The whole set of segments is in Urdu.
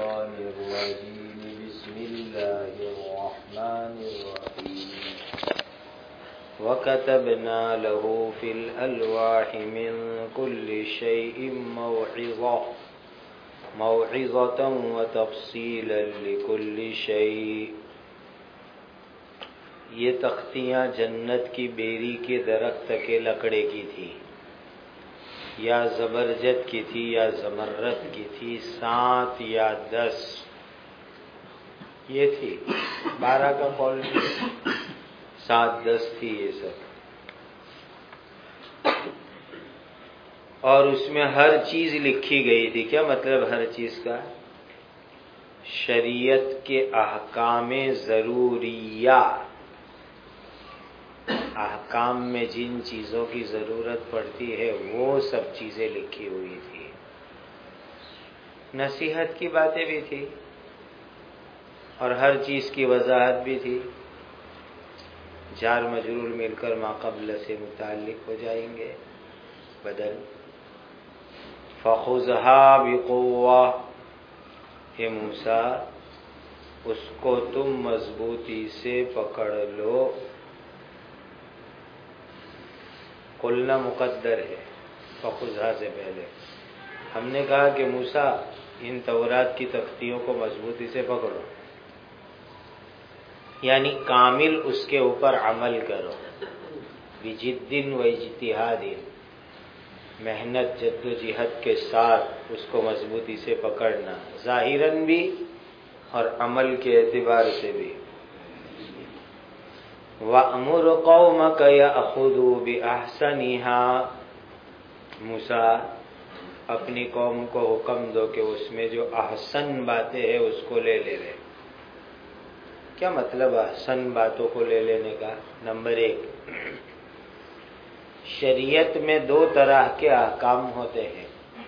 الشيطان الرجيم بسم الله الرحمن الرحيم وكتبنا له في الألواح من كل شيء موعظة وتفصيلا لكل شيء. یہ تختیاں جنت کی بیری کے درخت کے لکڑے کی تھی، یا زبرجد کی تھی یا زمرد کی تھی، 7 یا 10 یہ تھی. 12 کا قول 7-10 تھی یہ سب. اور اس میں ہر چیز لکھی گئی تھی. کیا مطلب ہر چیز کا؟ شریعت کے احکام ضروریہ، احکام میں جن چیزوں کی ضرورت پڑتی ہے وہ سب چیزیں لکھی ہوئی تھی. نصیحت کی باتیں بھی تھی اور ہر چیز کی وضاحت بھی تھی. جار مجرور مل کر ما قبل سے متعلق ہو جائیں گے بدل. فخذها بقوة، اے موسیٰ اس کو تم مضبوطی سے پکڑ لو. قلنا مقدر ہے فخذها سے پہلے. ہم نے کہا کہ موسیٰ ان تورات کی تختیوں کو مضبوطی سے پکڑو، یعنی کامل اس کے اوپر عمل کرو. بجد و اجتہاد، محنت جد و جہد کے ساتھ اس کو مضبوطی سے پکڑنا، ظاہراً بھی اور عمل کے اعتبار سے بھی. وَأْمُرْ قَوْمَكَ يَأْخُذُوا بِأَحْسَنِهَا، موسیٰ اپنی قوم کو حکم دو کہ اس میں جو احسن باتیں ہیں اس کو لے لے. کیا مطلب احسن باتوں کو لے لینے کا؟ نمبر 1، شریعت میں 2 طرح کے احکام ہوتے ہیں: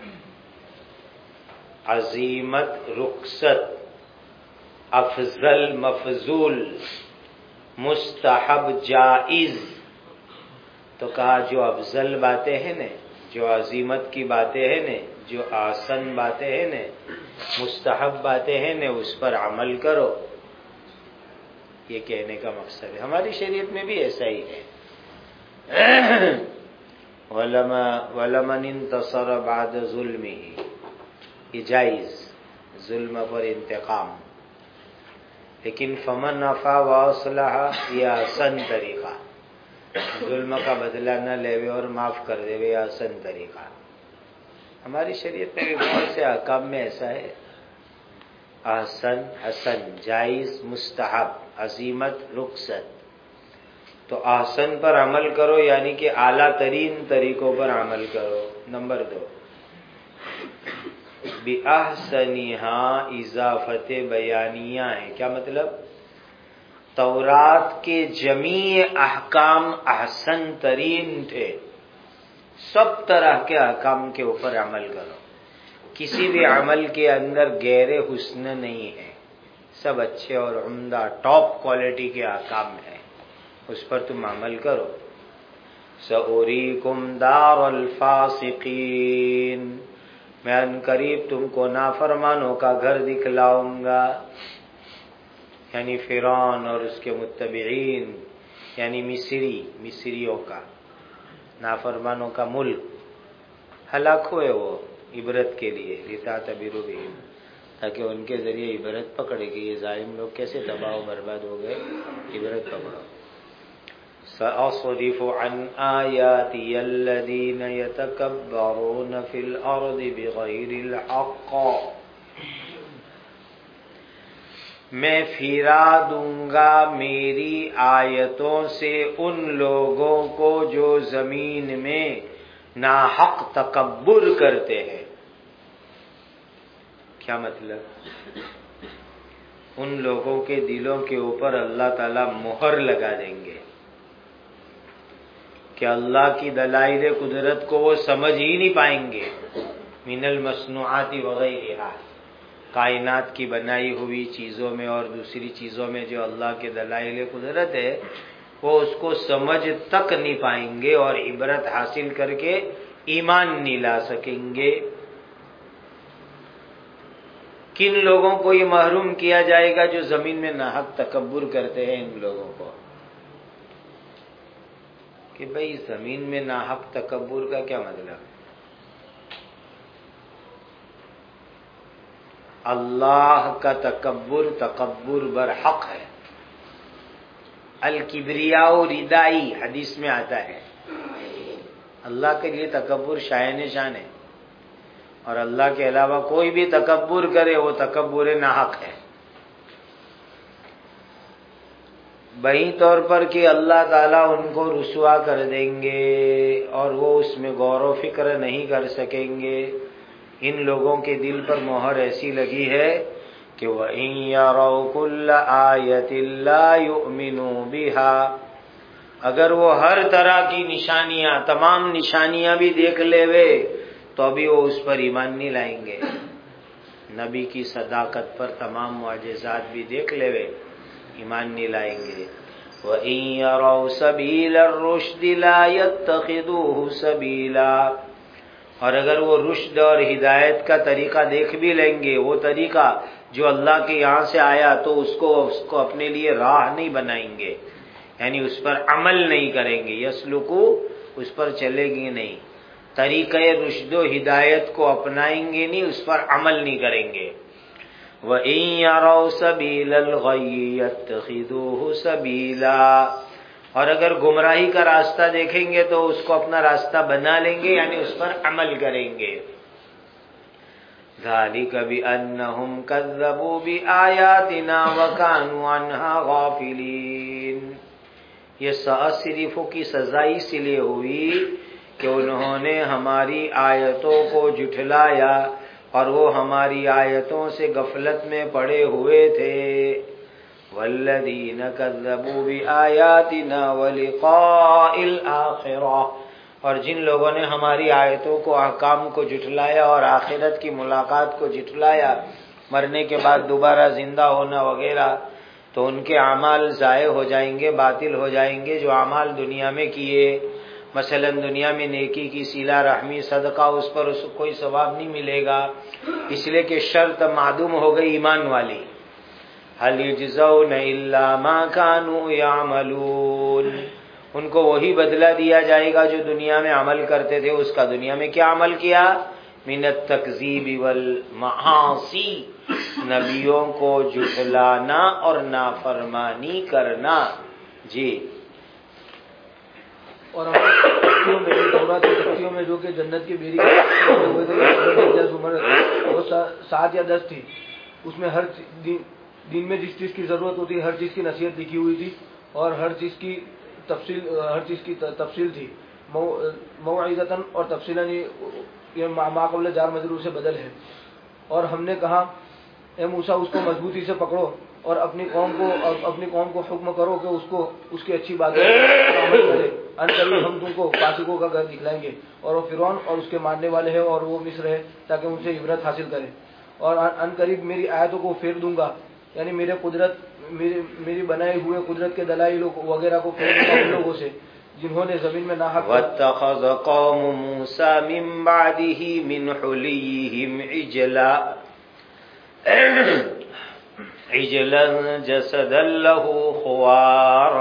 عزیمت رخصت، افضل مفضول، مستحب جائز. تو کہا جو افضل باتیں ہیں نا، جو عزیمت کی باتیں ہیں نا، جو آسن باتیں ہیں نا، مستحب باتیں ہیں نا، اس پر عمل کرو. یہ کہنے کا مقصد ہے. ہماری شریعت میں بھی ایسا ہی ہے. وَلَمَنِ انتصر بعد ظُلْمِهِ، یہ جائز، ظلم پر انتقام. لیکن فمن عفا واصلح، یہ آسن طریقہ، ظلم کا بدلہ نہ لے اور معاف کر دے، یہ آسن طریقہ. ہماری شریعت میں بھی بہت سے احکام میں ایسا ہے: احسن، حسن، جائز، مستحب، عزیمت، رخصت. تو احسن پر عمل کرو یعنی کہ اعلیٰ ترین طریقوں پر عمل کرو. نمبر 2، بِأَحْسَنِهَا اضافت بیانیہ ہے. کیا مطلب؟ تورات کے جمیع احکام احسن ترین تھے. سب طرح کے احکام کے اوپر عمل کرو. کسی بھی عمل کے اندر غیر حسن نہیں ہے، سب اچھے اور عمدہ ٹاپ کوالٹی کے احکام ہیں، اس پر تم عمل کرو. سَأُرِيكُمْ دَارَ الْفَاسِقِينَ، میں ان قریب تم کو نافرمانوں کا گھر دکھلاؤں گا. یعنی فرعون اور اس کے متبعین، یعنی مصریوں کا، نافرمانوں کا ملک. ہلاک ہوئے وہ عبرت کے لیے، لِتَعْتَبِرُوا بِهِمْ، تاکہ ان کے ذریعے عبرت پکڑے کہ یہ ظالم لوگ کیسے تباہ و برباد ہو گئے. عبرت پکڑو. سَأَصْرِفُ عَنْ آيَاتِيَ الَّذِينَ يَتَكَبَّرُونَ فِي الْأَرْضِ بِغَيْرِ الْحَقِّ، میں پھرا دوں گا میری آیتوں سے ان لوگوں کو جو زمین میں ناحق تکبر کرتے ہیں. کیا مطلب؟ ان لوگوں کے دلوں کے اوپر اللہ تعالیٰ مہر لگا دیں گے کہ اللہ کی دلائل قدرت کو وہ سمجھ ہی نہیں پائیں گے. من المصنوعات وغیرہ، کائنات کی بنائی ہوئی چیزوں میں اور دوسری چیزوں میں جو اللہ کے دلائل قدرت ہے وہ اس کو سمجھ تک نہیں پائیں گے اور عبرت حاصل کر کے ایمان نہیں لا سکیں گے. کن لوگوں کو یہ محروم کیا جائے گا؟ جو زمین میں ناحق تکبر کرتے ہیں، ان لوگوں کو، کہ بھئی زمین میں ناحق تکبر کا کیا مطلب؟ اللہ کا تکبر برحق ہے۔ الکبریاء ردائی حدیث میں آتا ہے، اللہ کے لیے تکبر شایان شان ہے، اور اللہ کے علاوہ کوئی بھی تکبر کرے وہ تکبر ناحق ہے۔ بہی طور پر کہ اللہ تعالیٰ ان کو رسوا کر دیں گے اور وہ اس میں غور و فکر نہیں کر سکیں گے۔ ان لوگوں کے دل پر مہر ایسی لگی ہے کہ وَإِن يَرَوْا كُلَّ آيَةٍ لَا يُؤْمِنُوا بِهَا، اگر وہ ہر طرح کی نشانیاں، تمام نشانیاں بھی دیکھ لے وے تو بھی وہ اس پر ایمان نہیں لائیں گے۔ نبی کی صداقت پر تمام معجزات بھی دیکھ لے وے، ایمان نہیں لائیں گے۔ وَإِن يَرَوْا سَبِيلَ الرُّشْدِ لَا يَتَّخِذُوهُ سَبِيلًا، اور اگر وہ رشد اور ہدایت کا طریقہ دیکھ بھی لیں گے، وہ طریقہ جو اللہ کے یہاں سے آیا، تو اس کو اپنے لیے راہ نہیں بنائیں گے، یعنی اس پر عمل نہیں کریں گے۔ یسلکو، اس پر چلے گی نہیں، طریقہ رشد و ہدایت کو اپنائیں گے نہیں، اس پر عمل نہیں کریں گے۔ وَإِن يَرَوْا سَبِيلَ الْغَيِّ يَتَّخِذُوهُ سَبِيلًا، اور اگر گمراہی کا راستہ دیکھیں گے تو اس کو اپنا راستہ بنا لیں گے، یعنی اس پر عمل کریں گے۔ ذَلِكَ بِأَنَّهُمْ كَذَّبُوا بِآيَاتِنَا وَكَانُوا عَنْهَا غَافِلِينَ، یہ صرف کی سزا اس لیے ہوئی کہ انہوں نے ہماری آیتوں کو جھٹلایا اور وہ ہماری آیتوں سے غفلت میں پڑے ہوئے تھے۔ وَالَّذِينَ كَذَّبُوا بِآيَاتِنَا وَلِقَاءِ الْآخِرَةِ، اور جن لوگوں نے ہماری آیتوں کو، احکام کو جھٹلایا اور آخرت کی ملاقات کو جھٹلایا، مرنے کے بعد دوبارہ زندہ ہونا وغیرہ، تو ان کے اعمال ضائع ہو جائیں گے، باطل ہو جائیں گے۔ جو اعمال دنیا میں کیے، مثلا دنیا میں نیکی کی، صلہ رحمی، صدقہ، اس پر اس کو کوئی ثواب نہیں ملے گا، اس لیے کہ شرط معدوم ہو گئی ایمان والی۔ هَلْ يُجْزَوْنَ إِلَّا مَا كَانُوا يَعْمَلُونَ، ان کو وہی بدلہ دیا جائے گا جو دنیا میں عمل کرتے تھے۔ اس کا دنیا میں کیا عمل کیا؟ مِنَ التَّكْذِيبِ وَالْمَعَاصِي، نبیوں کو جھٹلانا اور نافرمانی کرنا۔ جی، اور ہم تختیوں میں، تورات کی تختیوں میں جو کہ جنت کی بیری ہوئے تھے، وہ 7 یا 10 تھی، اس میں ہر دین میں جس چیز کی ضرورت ہوتی ہے، ہر چیز کی نصیحت لکھی ہوئی تھی، اور ہر چیز کی تفصیل تھی، موعظۃً اور تفصیلاً، یہ ما قبل جار مجرور سے بدل ہے۔ اور ہم نے کہا اے موسیٰ، اس کو مضبوطی سے پکڑو اور اپنی قوم کو حکم کرو کہ اس کی اچھی باتیں عمل کرے، ان قریب ہم تم کو فاسقوں کا گھر دکھلائیں گے، اور وہ فرعون اور اس کے ماننے والے ہیں، اور وہ مصر ہے، تاکہ ان سے عبرت حاصل کریں، اور ان قریب میری آیتوں کو پھیر دوں گا، یعنی میری بنائے ہوئے قدرت کے دلائل وغیرہ کو پھیر دوں گا ان لوگوں سے جنہوں نے زمین میں ناحق۔ وَاتَّخَذَ قَوْمُ مُوسَىٰ مِن بَعْدِهِ مِنْ حُلِيِّهِمْ عِجْلًا جَسَدًا لَهُ خُوَارٌ،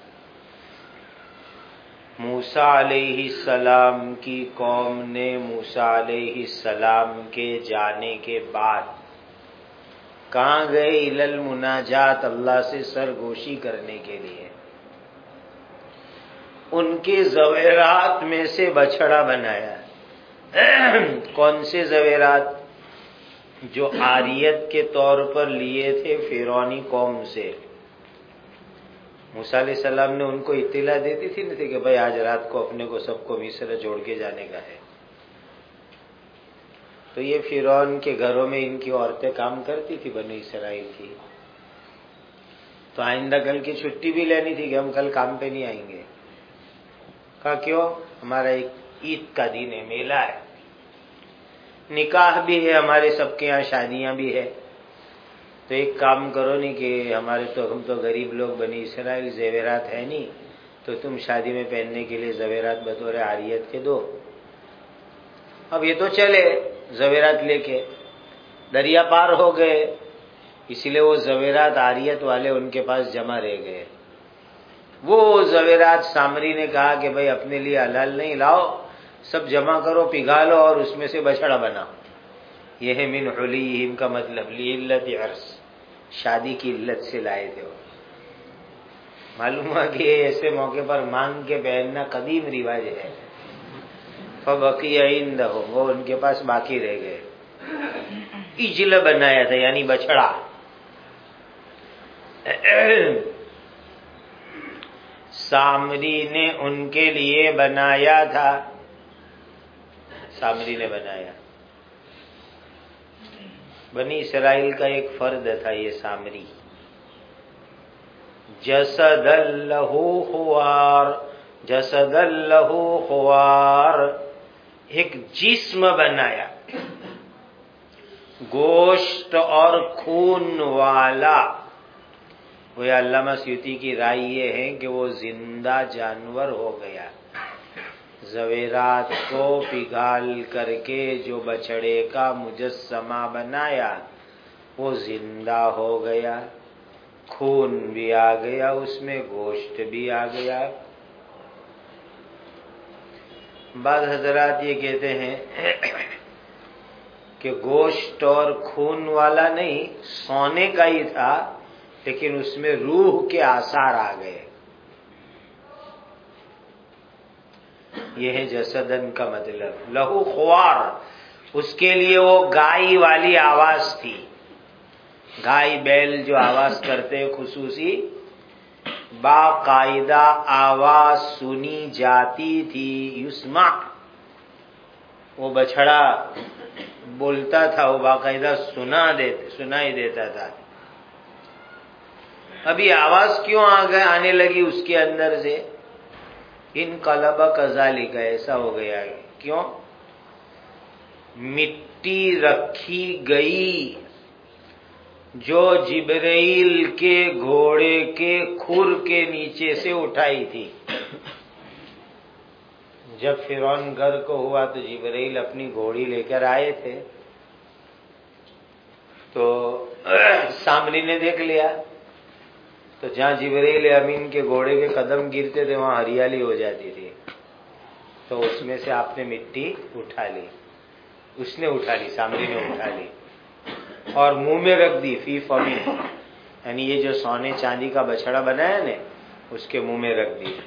موسیٰ علیہ السلام کی قوم نے موسیٰ علیہ السلام کے جانے کے بعد کہاں گئے؟ الی المناجات، اللہ سے سرگوشی کرنے کے لیے۔ ان کے زیورات میں سے بچڑا بنایا۔ کون سے زیورات؟ جو عاریت کے طور پر لیے تھے فرعونی قوم سے۔ موسیٰ علیہ السلام نے ان کو اطلاع دیتی تھی نا کہ بھائی آج رات کو اپنے کو سب کو مصر جوڑ کے جانے کا ہے، تو یہ فرعون کے گھروں میں ان کی عورتیں کام کرتی تھی، بنی اسرائیل کی، تو آئندہ کل کی چھٹی بھی لینی تھی کہ ہم کل کام پہ نہیں آئیں گے۔ کہا کیوں؟ ہمارا ایک عید کا دن ہے، میلہ ہے، نکاح بھی ہے، ہمارے سب کے یہاں شادیاں بھی ہے، تو ایک کام کرو نہیں کہ ہم تو غریب لوگ بنی اسرائیل، زیورات ہے نہیں، تو تم شادی میں پہننے کے لیے زیورات بطور عاریت کے دو۔ اب یہ تو چلے زیورات لے کے، دریا پار ہو گئے، اسی لیے وہ زویرات عاریت والے ان کے پاس جمع رہ گئے۔ وہ زویرات سامری نے کہا کہ بھئی اپنے لیے حلال نہیں، لاؤ سب جمع کرو، پگھالو اور اس میں سے بچڑا بناؤ۔ یہ ہے من حلیہم کا مطلب لعلت عرس، شادی کی علت سے لائے تھے وہ۔ معلوم ہوا کہ ایسے موقع پر مانگ کے پہننا قدیم رواج ہے۔ فبقی عندہم، وہ ان کے پاس باقی رہ گئے۔ اجل بنایا تھا یعنی بچڑا۔ سامری نے ان کے لیے بنایا تھا، سامری نے بنایا۔ بنی اسرائیل کا ایک فرد تھا یہ سامری۔ جسد لہ خوار، جسد لہ خوار، ایک جسم بنایا گوشت اور خون والا۔ وہ علامہ سیوطی کی رائے یہ ہے کہ وہ زندہ جانور ہو گیا۔ زویرات کو پگھال کر کے جو بچڑے کا مجسمہ بنایا وہ زندہ ہو گیا، خون بھی آ گیا، اس میں گوشت بھی آ گیا۔ بعض حضرات یہ کہتے ہیں کہ گوشت اور خون والا نہیں، سونے کا ہی تھا، لیکن اس میں روح کے آثار آ گئے۔ یہ ہے جسدن کا مطلب۔ لہو خوار، اس کے لیے وہ گائے والی آواز تھی۔ گائے بیل جو آواز کرتے خصوصی باقاعدہ آواز سنی جاتی تھی، یسمع، وہ بچڑا بولتا تھا، وہ باقاعدہ سنائی دیتا تھا۔ ابھی آواز کیوں آنے لگی اس کے اندر سے؟ انقلب کذالک، ایسا ہو گیا ہے۔ کیوں؟ مٹی رکھی گئی جو جبرائیل کے گھوڑے کے کھر کے نیچے سے اٹھائی تھی۔ جب فرعون گھر کو ہوا تو جبرائیل اپنی گھوڑی لے کر آئے تھے، تو سامری نے دیکھ لیا، تو جہاں جبرائیل امین کے گھوڑے کے قدم گرتے تھے وہاں ہریالی ہو جاتی تھی، تو اس میں سے آپ نے مٹی اٹھا لی، اس نے اٹھا لی، سامری نے اٹھا لی اور منہ میں رکھ دی، فی فمی، یعنی یہ جو سونے چاندی کا بچڑا بنایا نے اس کے منہ میں رکھ دی۔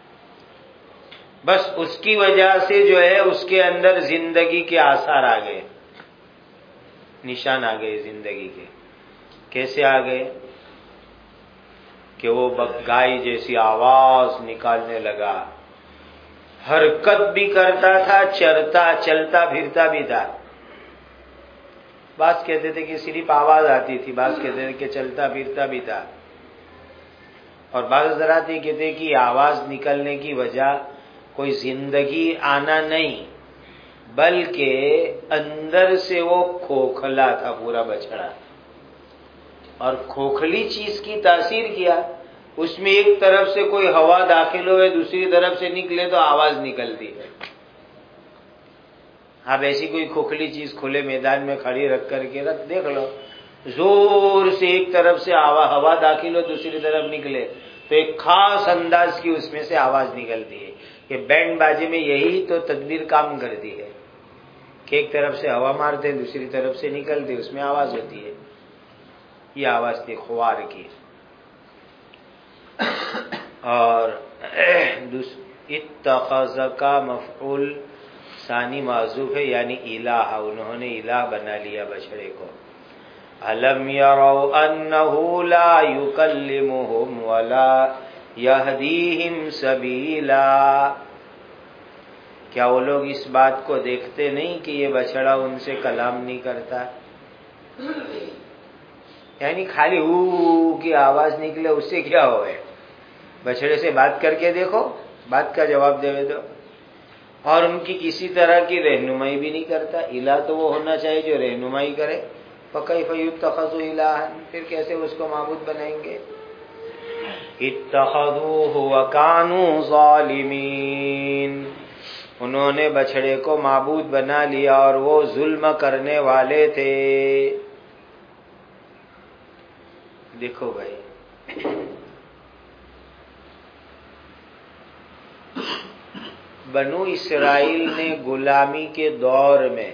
بس اس کی وجہ سے جو ہے اس کے اندر زندگی کے آثار آ گئے، نشان آ گئے زندگی کے۔ کیسے آ گئے؟ کہ وہ گائے جیسی آواز نکالنے لگا، حرکت بھی کرتا تھا، چلتا پھرتا بھی تھا۔ بعض کہتے تھے کہ صرف آواز آتی تھی، بعض کہتے تھے کہ چلتا پھرتا بھی تھا، اور بعض حضرات یہ کہتے ہیں کہ آواز نکلنے کی وجہ کوئی زندگی آنا نہیں، بلکہ اندر سے وہ کھوکھلا تھا پورا بچڑا، اور کھوکھلی چیز کی تاثیر کیا، اس میں ایک طرف سے کوئی ہوا داخل ہوئے دوسری طرف سے نکلے تو آواز نکلتی ہے۔ آپ ایسی کوئی کھوکھلی چیز کھلے میدان میں کھڑی رکھ کر کے دیکھ لو، زور سے ایک طرف سے ہوا داخل ہو دوسری طرف نکلے تو ایک خاص انداز کی اس میں سے آواز نکلتی ہے۔ کہ بینڈ بازی میں یہی تو تدبیر کام کرتی ہے کہ ایک طرف سے ہوا مارتے دوسری طرف سے نکلتی، اس میں آواز ہوتی ہے۔ یہ آواز تھی خوار کی۔ اور اتخذ کا مفعول ثانی معذوف ہے، یعنی الہ، انہوں نے الہ بنا لیا بچڑے کو۔ الم یروا انہ لا یکلمہم ولا یہدیہم سبیلا، کیا وہ لوگ اس بات کو دیکھتے نہیں کہ یہ بچڑا ان سے کلام نہیں کرتا؟ یعنی خالی او کی آواز نکلے اس سے کیا ہوئے؟ بچڑے سے بات کر کے دیکھو، بات کا جواب دے دو، اور ان کی کسی طرح کی رہنمائی بھی نہیں کرتا۔ الہ تو وہ ہونا چاہیے جو رہنمائی کرے۔ فَكَيْفَ يُتَّخَذُ إِلَٰهًا، پھر کیسے اس کو معبود بنائیں گے؟ اتخذوه وكانوا ظالمين، انہوں نے بچھڑے کو معبود بنا لیا اور وہ ظلم کرنے والے تھے۔ دیکھو بھائی، بنو اسرائیل نے غلامی کے دور میں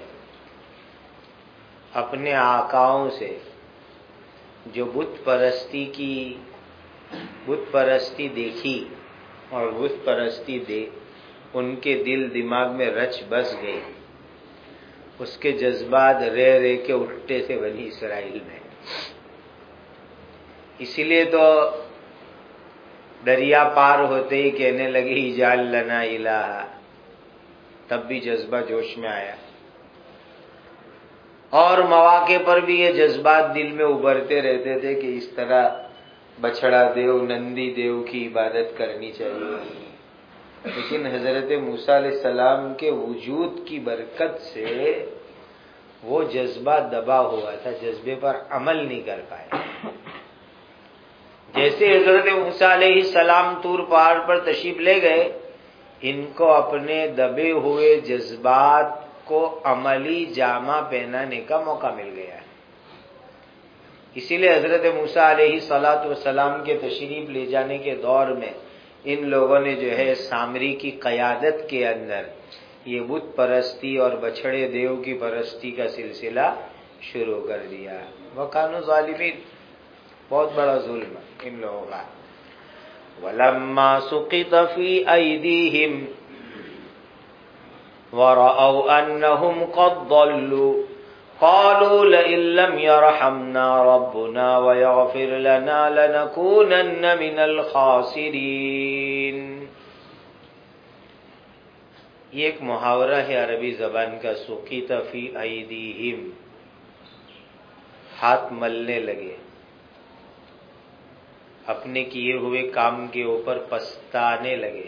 اپنے آقاؤں سے جو بت پرستی دیکھی اور بت پرستی ان کے دل دماغ میں رچ بس گئی، اس کے جذبات رہ کے اٹھتے تھے بنی اسرائیل میں۔ اسی لیے تو دریا پار ہوتے ہی کہنے لگے اجعل لنا الہ، تب بھی جذبہ جوش میں آیا، اور مواقع پر بھی یہ جذبات دل میں ابھرتے رہتے تھے کہ اس طرح بچھڑا دیو، نندی دیو کی عبادت کرنی چاہیے۔ لیکن حضرت موسیٰ علیہ السلام کے وجود کی برکت سے وہ جذبہ دبا ہوا تھا، جذبے پر عمل نہیں کر پائے۔ جیسے حضرت موسیٰ علیہ السلام طور پہاڑ پر تشریف لے گئے، ان کو اپنے دبے ہوئے جذبات کو عملی جامہ پہنانے کا موقع مل گیا ہے۔ اسی لیے حضرت موسیٰ علیہ السلام کے تشریف لے جانے کے دور میں ان لوگوں نے جو ہے سامری کی قیادت کے اندر یہ بت پرستی اور بچھڑے دیو کی پرستی کا سلسلہ شروع کر دیا۔ وَكَانُوا ظَالِمِينَ، بہت بڑا ظلم ان لوگوں کا۔ وَلَمَّا سُقِطَ فِي أَيْدِيهِمْ وَرَأَوْا أَنَّهُمْ قَدْ ضَلُّوا قَالُوا لَئِن لَّمْ يَرْحَمْنَا رَبُّنَا وَيَغْفِرْ لَنَا لَنَكُونَنَّ مِنَ الْخَاسِرِينَ۔ یہ ایک محاورہ ہے عربی زبان کا، سُقِطَ فِي أَيْدِيهِمْ، ہاتھ ملنے لگے، اپنے کیے ہوئے کام کے اوپر پچھتانے لگے۔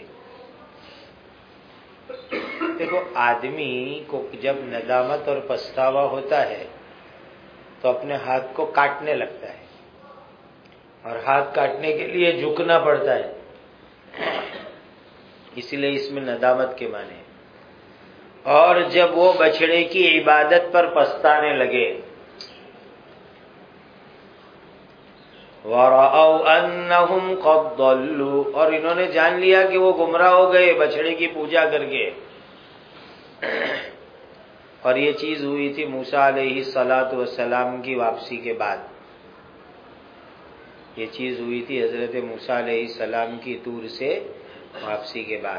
دیکھو، آدمی کو جب ندامت اور پچھتاوا ہوتا ہے تو اپنے ہاتھ کو کاٹنے لگتا ہے، اور ہاتھ کاٹنے کے لیے جھکنا پڑتا ہے، اسی لیے اس میں ندامت کے معنی ہے۔ اور جب وہ بچھڑے کی عبادت پر پچھتانے لگے، وَرَأَوْا أَنَّهُمْ قَدْ ضَلُّوا، اور انہوں نے جان لیا کہ وہ گمراہ ہو گئے بچھڑے کی پوجا کر کے۔ اور یہ چیز ہوئی تھی موسیٰ علیہ السلام کی واپسی کے بعد، یہ چیز ہوئی تھی حضرت موسیٰ علیہ السلام کی طور سے واپسی کے بعد۔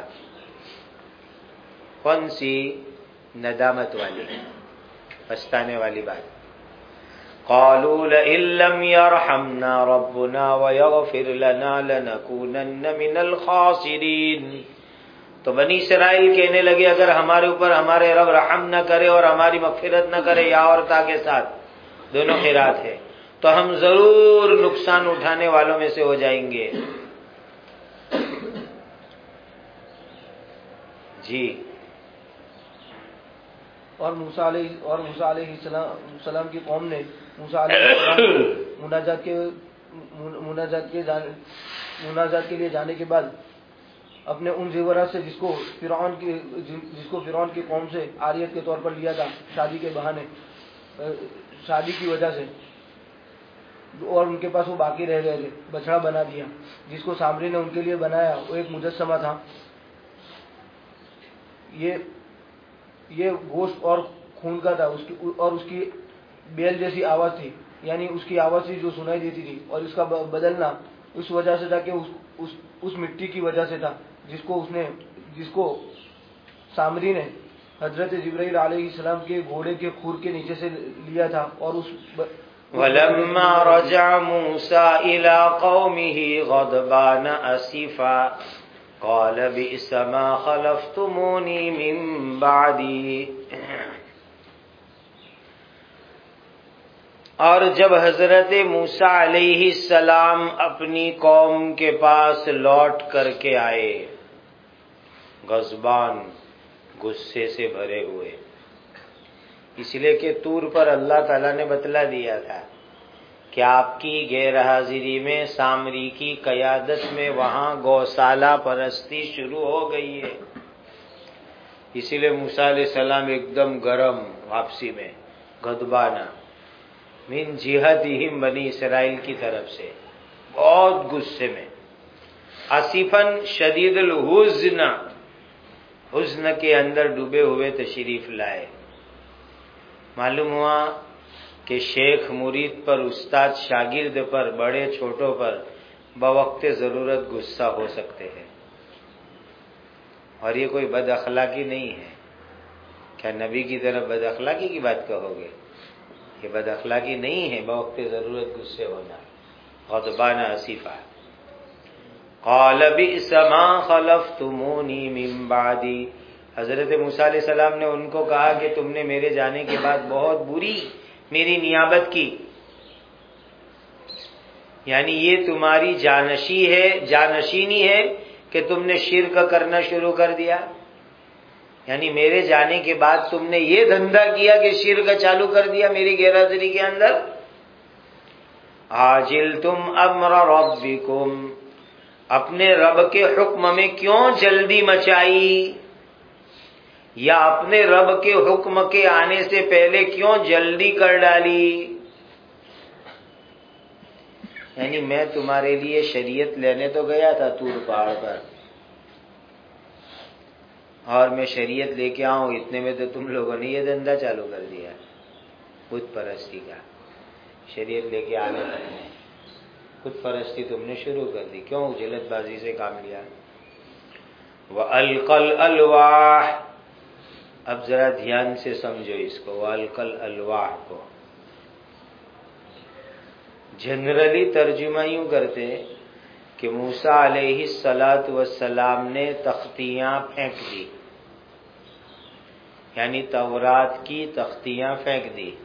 کون سی؟ ندامت والی، پچھتانے والی بات۔ قالوا لئن لم يرحمنا ربنا ويغفر لنا لنكونن من الخاسرين، تو بنی اسرائیل کہنے لگے اگر ہمارے اوپر ہمارے رب رحم نہ کرے اور ہماری مغفرت نہ کرے، یا اور تا کے ساتھ دونوں قرات ہے، تو ہم ضرور نقصان اٹھانے والوں میں سے ہو جائیں گے۔ جی، اور موسیٰ علیہ السلام کی قوم نے موسیٰ علیہ السلام مناجات کے لیے جانے کے بعد اپنے ان زیورات سے جس کو فرعون کی قوم سے عاریت کے طور پر لیا تھا، شادی کے بہانے، شادی کی وجہ سے، اور ان کے پاس وہ باقی رہ گئے تھے، بچڑا بنا دیا جس کو سامری نے ان کے لیے بنایا۔ وہ ایک مجسمہ تھا، یہ گوشت اور خون کا تھا، اور اس کی بیل جیسی آواز تھی، یعنی اس کی آواز تھی جو سنائی دیتی تھی، اور اس کا بدلنا اس وجہ سے تھا کہ اس مٹی کی وجہ سے تھا جس کو سامری نے حضرت جبرائیل علیہ السلام کے گھوڑے کے کھور کے نیچے سے لیا تھا۔ اور وَلَمَّا رَجَعَ مُوسَىٰ إِلَىٰ قَوْمِهِ غَضْبَانَ أَسِفًا قَالَ بِئْسَ مَا خَلَفْتُمُونِي مِن بَعْدِي۔ اور جب حضرت موسیٰ علیہ السلام اپنی قوم کے پاس لوٹ کر کے آئے، غضبان، غصے سے بھرے ہوئے، اس لیے کہ طور پر اللہ تعالیٰ نے بتلا دیا تھا کہ آپ کی غیر حاضری میں سامری کی قیادت میں وہاں گوشالہ پرستی شروع ہو گئی ہے، اسی لیے موسیٰ علیہ السلام ایک دم گرم واپسی میں، غضبانہ، من جہتہم بنی اسرائیل کی طرف سے بہت غصے میں، آصفاً شدید الحزن، حزن کے اندر ڈوبے ہوئے تشریف لائے۔ معلوم ہوا کہ شیخ مرید پر، استاد شاگرد پر، بڑے چھوٹوں پر بوقت ضرورت غصہ ہو سکتے ہیں، اور یہ کوئی بد اخلاقی نہیں ہے۔ کیا نبی کی طرف بد اخلاقی کی بات کہو گے؟ یہ بد اخلاقی نہیں ہے بوقت ضرورت غصے ہونا، غضبان آصفا۔ قال بئس ما خلفتمونی من بعدی، حضرت موسیٰ علیہ السلام نے ان کو کہا کہ تم نے میرے جانے کے بعد بہت بری میری نیابت کی، یعنی یہ تمہاری جانشینی ہے کہ تم نے شرک کرنا شروع کر دیا، یعنی میرے جانے کے بعد تم نے یہ دھندا کیا کہ شرک چالو کر دیا میری غیر حاضری کے اندر۔ عاجلتم امر ربکم، اپنے رب کے حکم میں کیوں جلدی مچائی، یا اپنے رب کے حکم کے آنے سے پہلے کیوں جلدی کر ڈالی؟ یعنی میں تمہارے لیے شریعت لینے تو گیا تھا طور پہاڑ پر، اور میں شریعت لے کے آؤں اتنے میں تو تم لوگوں نے یہ دھندا چالو کر دیا بت پرستی کا۔ شریعت لے کے آنے تک میں بت پرستی تم نے شروع کر دی، کیوں جلد بازی سے کام لیا؟ وَأَلْقَى الْأَلْوَاحَ، اب ذرا دھیان سے سمجھو اس کو، وَأَلْقَى الْأَلْوَاحَ کو جنرلی ترجمہ یوں کرتے کہ موسیٰ علیہ السلام نے تختیاں پھینک دی، یعنی تورات کی تختیاں پھینک دی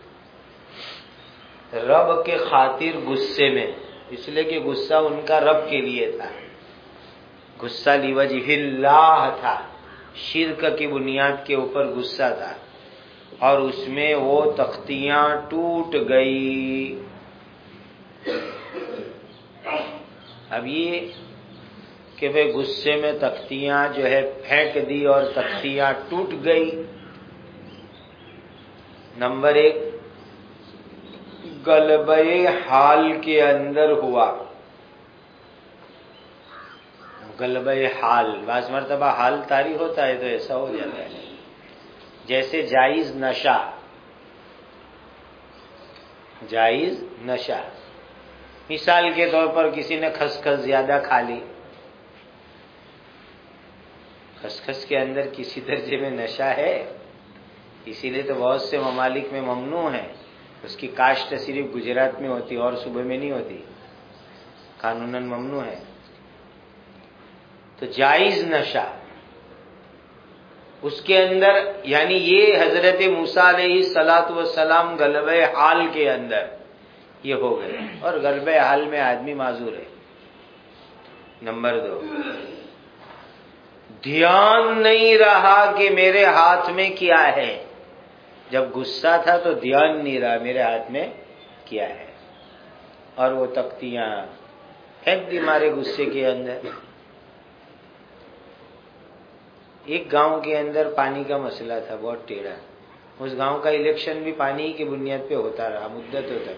رب کے خاطر غصے میں، اس لیے کہ غصہ ان کا رب کے لیے تھا، غصہ لوجہ اللہ تھا، شرک کی بنیاد کے اوپر غصہ تھا، اور اس میں وہ تختیاں ٹوٹ گئی۔ اب یہ کہ بھئی غصے میں تختیاں جو ہے پھینک دی اور تختیاں ٹوٹ گئی، نمبر ایک غلبہ حال کے اندر ہوا۔ غلبہ حال، بعض مرتبہ حال طاری ہوتا ہے تو ایسا ہو جاتا ہے، جیسے جائز نشہ، جائز نشہ، مثال کے طور پر کسی نے خسخس زیادہ کھا لی، خسخس کے اندر کسی درجے میں نشہ ہے، اسی لیے تو بہت سے ممالک میں ممنوع ہے، اس کی کاشت صرف گجرات میں ہوتی اور صوبے میں نہیں ہوتی، قانوناً ممنوع ہے۔ تو جائز نشہ اس کے اندر، یعنی یہ حضرت موسیٰ علیہ السلام غلبہ حال کے اندر یہ ہو گئے، اور غلبہ حال میں آدمی معذور ہے۔ نمبر دو، دھیان نہیں رہا کہ میرے ہاتھ میں کیا ہے، جب غصہ تھا تو دھیان نہیں رہا میرے ہاتھ میں کیا ہے، اور وہ تختیاں پھینک دی مارے غصے کے اندر۔ ایک گاؤں کے اندر پانی کا مسئلہ تھا بہت ٹیڑھا، اس گاؤں کا الیکشن بھی پانی کی بنیاد پہ ہوتا رہا مدتوں تک،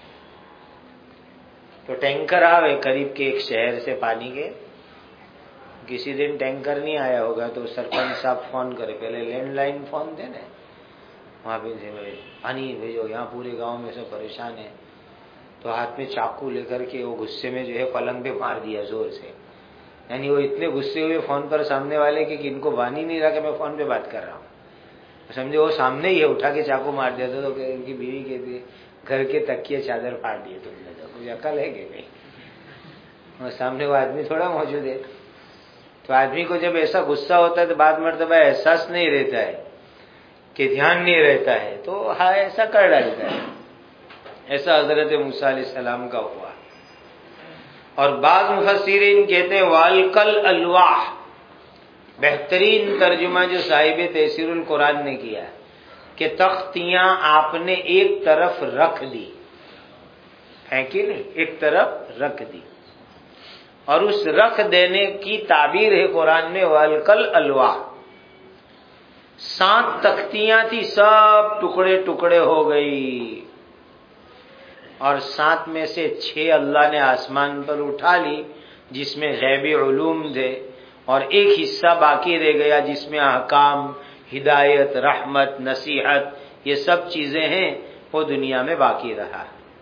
تو ٹینکر آئے قریب کے ایک شہر سے پانی کے، کسی دن ٹینکر نہیں آیا ہوگا تو سرپنچ صاحب فون کرے، پہلے لینڈ لائن فون تھے نا، وہاں پہ پانی بھیجو، یہاں پورے گاؤں میں سب پریشان ہیں، تو ہاتھ میں چاقو لے کر کے وہ غصے میں جو ہے پلنگ پہ مار دیا زور سے، یعنی وہ اتنے غصے ہوئے فون پر سامنے والے کہ ان کو بان ہی نہیں رہا کہ میں فون پہ بات کر رہا ہوں، سمجھے وہ سامنے ہی ہے، اٹھا کے چاقو مار دیا تو ان کی بیوی کہتی گھر کے تکیے چادر پھاڑ دیے تم نے، تو مجھے عقل ہے کہ نہیں، اور سامنے وہ آدمی تھوڑا موجود ہے۔ تو آدمی کو جب ایسا غصہ ہوتا ہے تو بعد مرتبہ احساس نہیں رہتا ہے کہ دھیان نہیں رہتا ہے، تو ہاں ایسا کر ڈالتا ہے، ایسا حضرت موسیٰ علیہ السلام کا ہوا۔ اور بعض مفسرین کہتے ہیں والقل الواح، بہترین ترجمہ جو صاحب تفسیر القرآن نے کیا کہ تختیاں آپ نے ایک طرف رکھ دی، پھینکی نہیں، ایک طرف رکھ دی، اور اس رکھ دینے کی تعبیر ہے قرآن میں والقل الواح، 7 تختیاں تھی، سب ٹکڑے ٹکڑے ہو گئی، اور 7 میں سے 6 اللہ نے آسمان پر اٹھا لی جس میں غیبی علوم تھے، اور ایک حصہ باقی رہ گیا جس میں احکام، ہدایت، رحمت، نصیحت، یہ سب چیزیں ہیں، وہ دنیا میں باقی رہا۔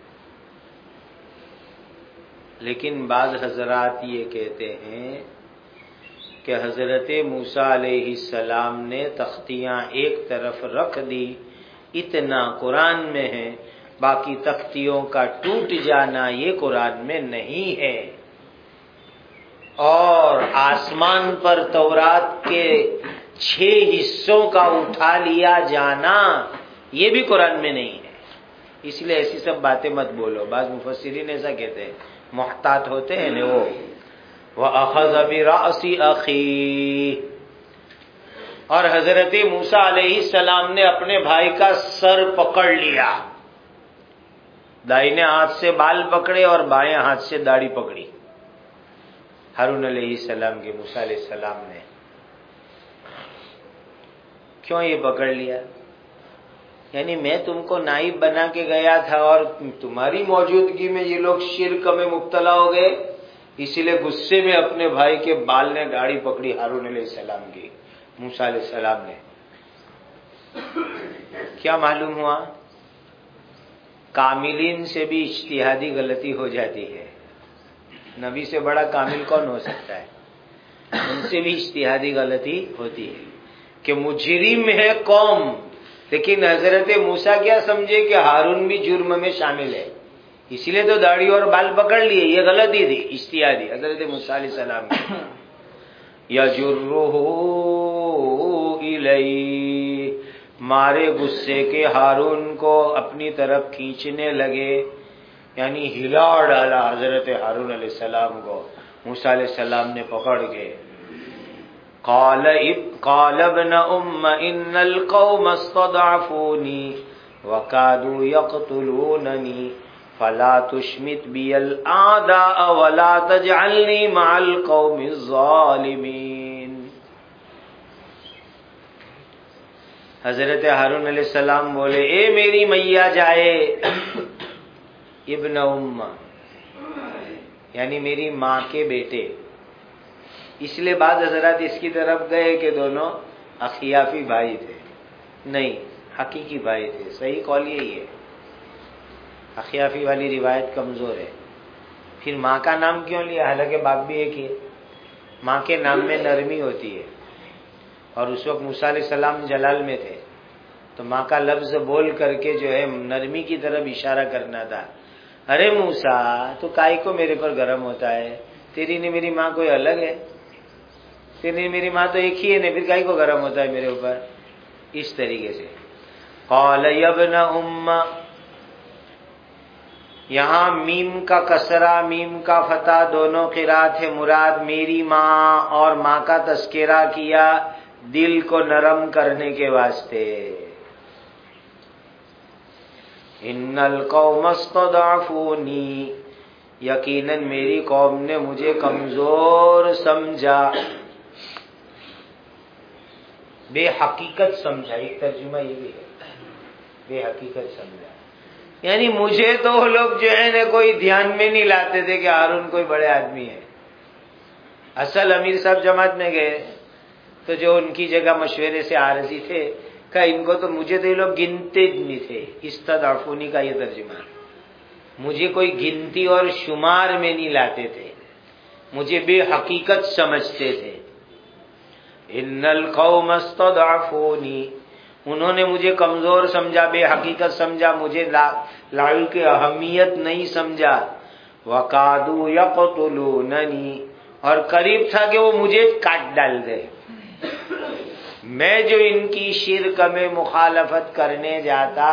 لیکن بعض حضرات یہ کہتے ہیں کہ حضرت موسیٰ علیہ السلام نے تختیاں ایک طرف رکھ دی، اتنا قرآن میں ہے، باقی تختیوں کا ٹوٹ جانا یہ قرآن میں نہیں ہے، اور آسمان پر تورات کے 6 حصوں کا اٹھا لیا جانا یہ بھی قرآن میں نہیں ہے۔ اس لیے ایسی سب باتیں مت بولو۔ بعض مفسرین ایسا کہتے ہیں، محتاط ہوتے ہیں نا وہ، وَأَخَذَ بِرَأْسِ أَخِيهِ، اور حضرت موسیٰ علیہ السلام نے اپنے بھائی کا سر پکڑ لیا، دائنے ہاتھ سے بال پکڑے اور بائیں ہاتھ سے داڑھی پکڑی ہارون علیہ السلام کے، موسیٰ علیہ السلام نے۔ کیوں یہ پکڑ لیا؟ یعنی میں تم کو نائب بنا کے گیا تھا اور تمہاری موجودگی میں یہ لوگ شرک میں مبتلا ہو گئے، اسی لیے غصے میں اپنے بھائی کے بال نے داڑھی پکڑی ہارون علیہ السلام کی، موسیٰ علیہ السلام نے۔ کیا معلوم ہوا؟ کاملین سے بھی اجتہادی غلطی ہو جاتی ہے۔ نبی سے بڑا کامل کون ہو سکتا ہے؟ ان سے بھی اجتہادی غلطی ہوتی ہے کہ مجرم ہے قوم، لیکن حضرت موسیٰ کیا سمجھے کہ ہارون بھی جرم میں شامل ہے، اسی لیے تو داڑھی اور بال پکڑ لیے۔ یہ غلطی تھی اجتہادی حضرت موسیٰ علیہ السلام کی۔ یجرہ الیہ، مارے غصے کے ہارون کو اپنی طرف کھینچنے لگے، یعنی ہلا ڈالا حضرت ہارون علیہ السلام کو موسیٰ علیہ السلام نے پکڑ کے۔ قال ابن ام ان القوم استضعفوني وكادوا يقتلونني فلا تشمت بي الاعداء ولا تجعلني مع القوم الظالمين۔ حضرت ہارون علیہ السلام بولے، اے میری میاں جائے، ابن ام یعنی میری ماں کے بیٹے۔ اس لیے بعض حضرات اس کی طرف گئے کہ دونوں اخیافی بھائی تھے، نہیں، حقیقی بھائی تھے۔ صحیح قول یہی ہے، اخیافی والی روایت کمزور ہے۔ پھر ماں کا نام کیوں لیا؟ حالانکہ باپ بھی ایک ہی ہے۔ ماں کے نام میں نرمی ہوتی ہے، اور اس وقت موسیٰ علیہ السلام جلال میں تھے، تو ماں کا لفظ بول کر کے جو ہے نرمی کی طرف اشارہ کرنا تھا۔ ارے موسیٰ، تو کائی کو میرے پر گرم ہوتا ہے؟ تیری نے میری ماں کوئی الگ ہے؟ تیری میری ماں تو ایک ہی ہے نا، پھر کائی کو گرم ہوتا ہے میرے اوپر؟ اس طریقے سے قال یا ابن ام، یہاں میم کا کسرہ میم کا فتح دونوں قرات ہے، مراد میری ماں، اور ماں کا تذکرہ کیا دل کو نرم کرنے کے واسطے۔ ان القوم استضعفونی، یقیناً میری قوم نے مجھے کمزور سمجھا، بے حقیقت سمجھا، ایک ترجمہ یہ بھی ہے، بے حقیقت سمجھا، یعنی مجھے تو وہ لوگ جو ہے نا کوئی دھیان میں نہیں لاتے تھے کہ ہارون کوئی بڑے آدمی ہے۔ اصل امیر صاحب جماعت میں گئے تو جو ان کی جگہ مشورے سے عارضی تھے، کہا ان کو تو مجھے تو یہ لوگ گنتے نہیں تھے، استضعفونی کا یہ ترجمہ، مجھے کوئی گنتی اور شمار میں نہیں لاتے تھے، مجھے بے حقیقت سمجھتے تھے۔ ان القوم استضعفونی، انہوں نے مجھے کمزور سمجھا، بے حقیقت سمجھا، مجھے لائی کی اہمیت نہیں سمجھا۔ وَقَادُوا يَقْتُلُونَنِي، اور قریب تھا کہ وہ مجھے کاٹ ڈال دے، میں جو ان کی شرک میں مخالفت کرنے جاتا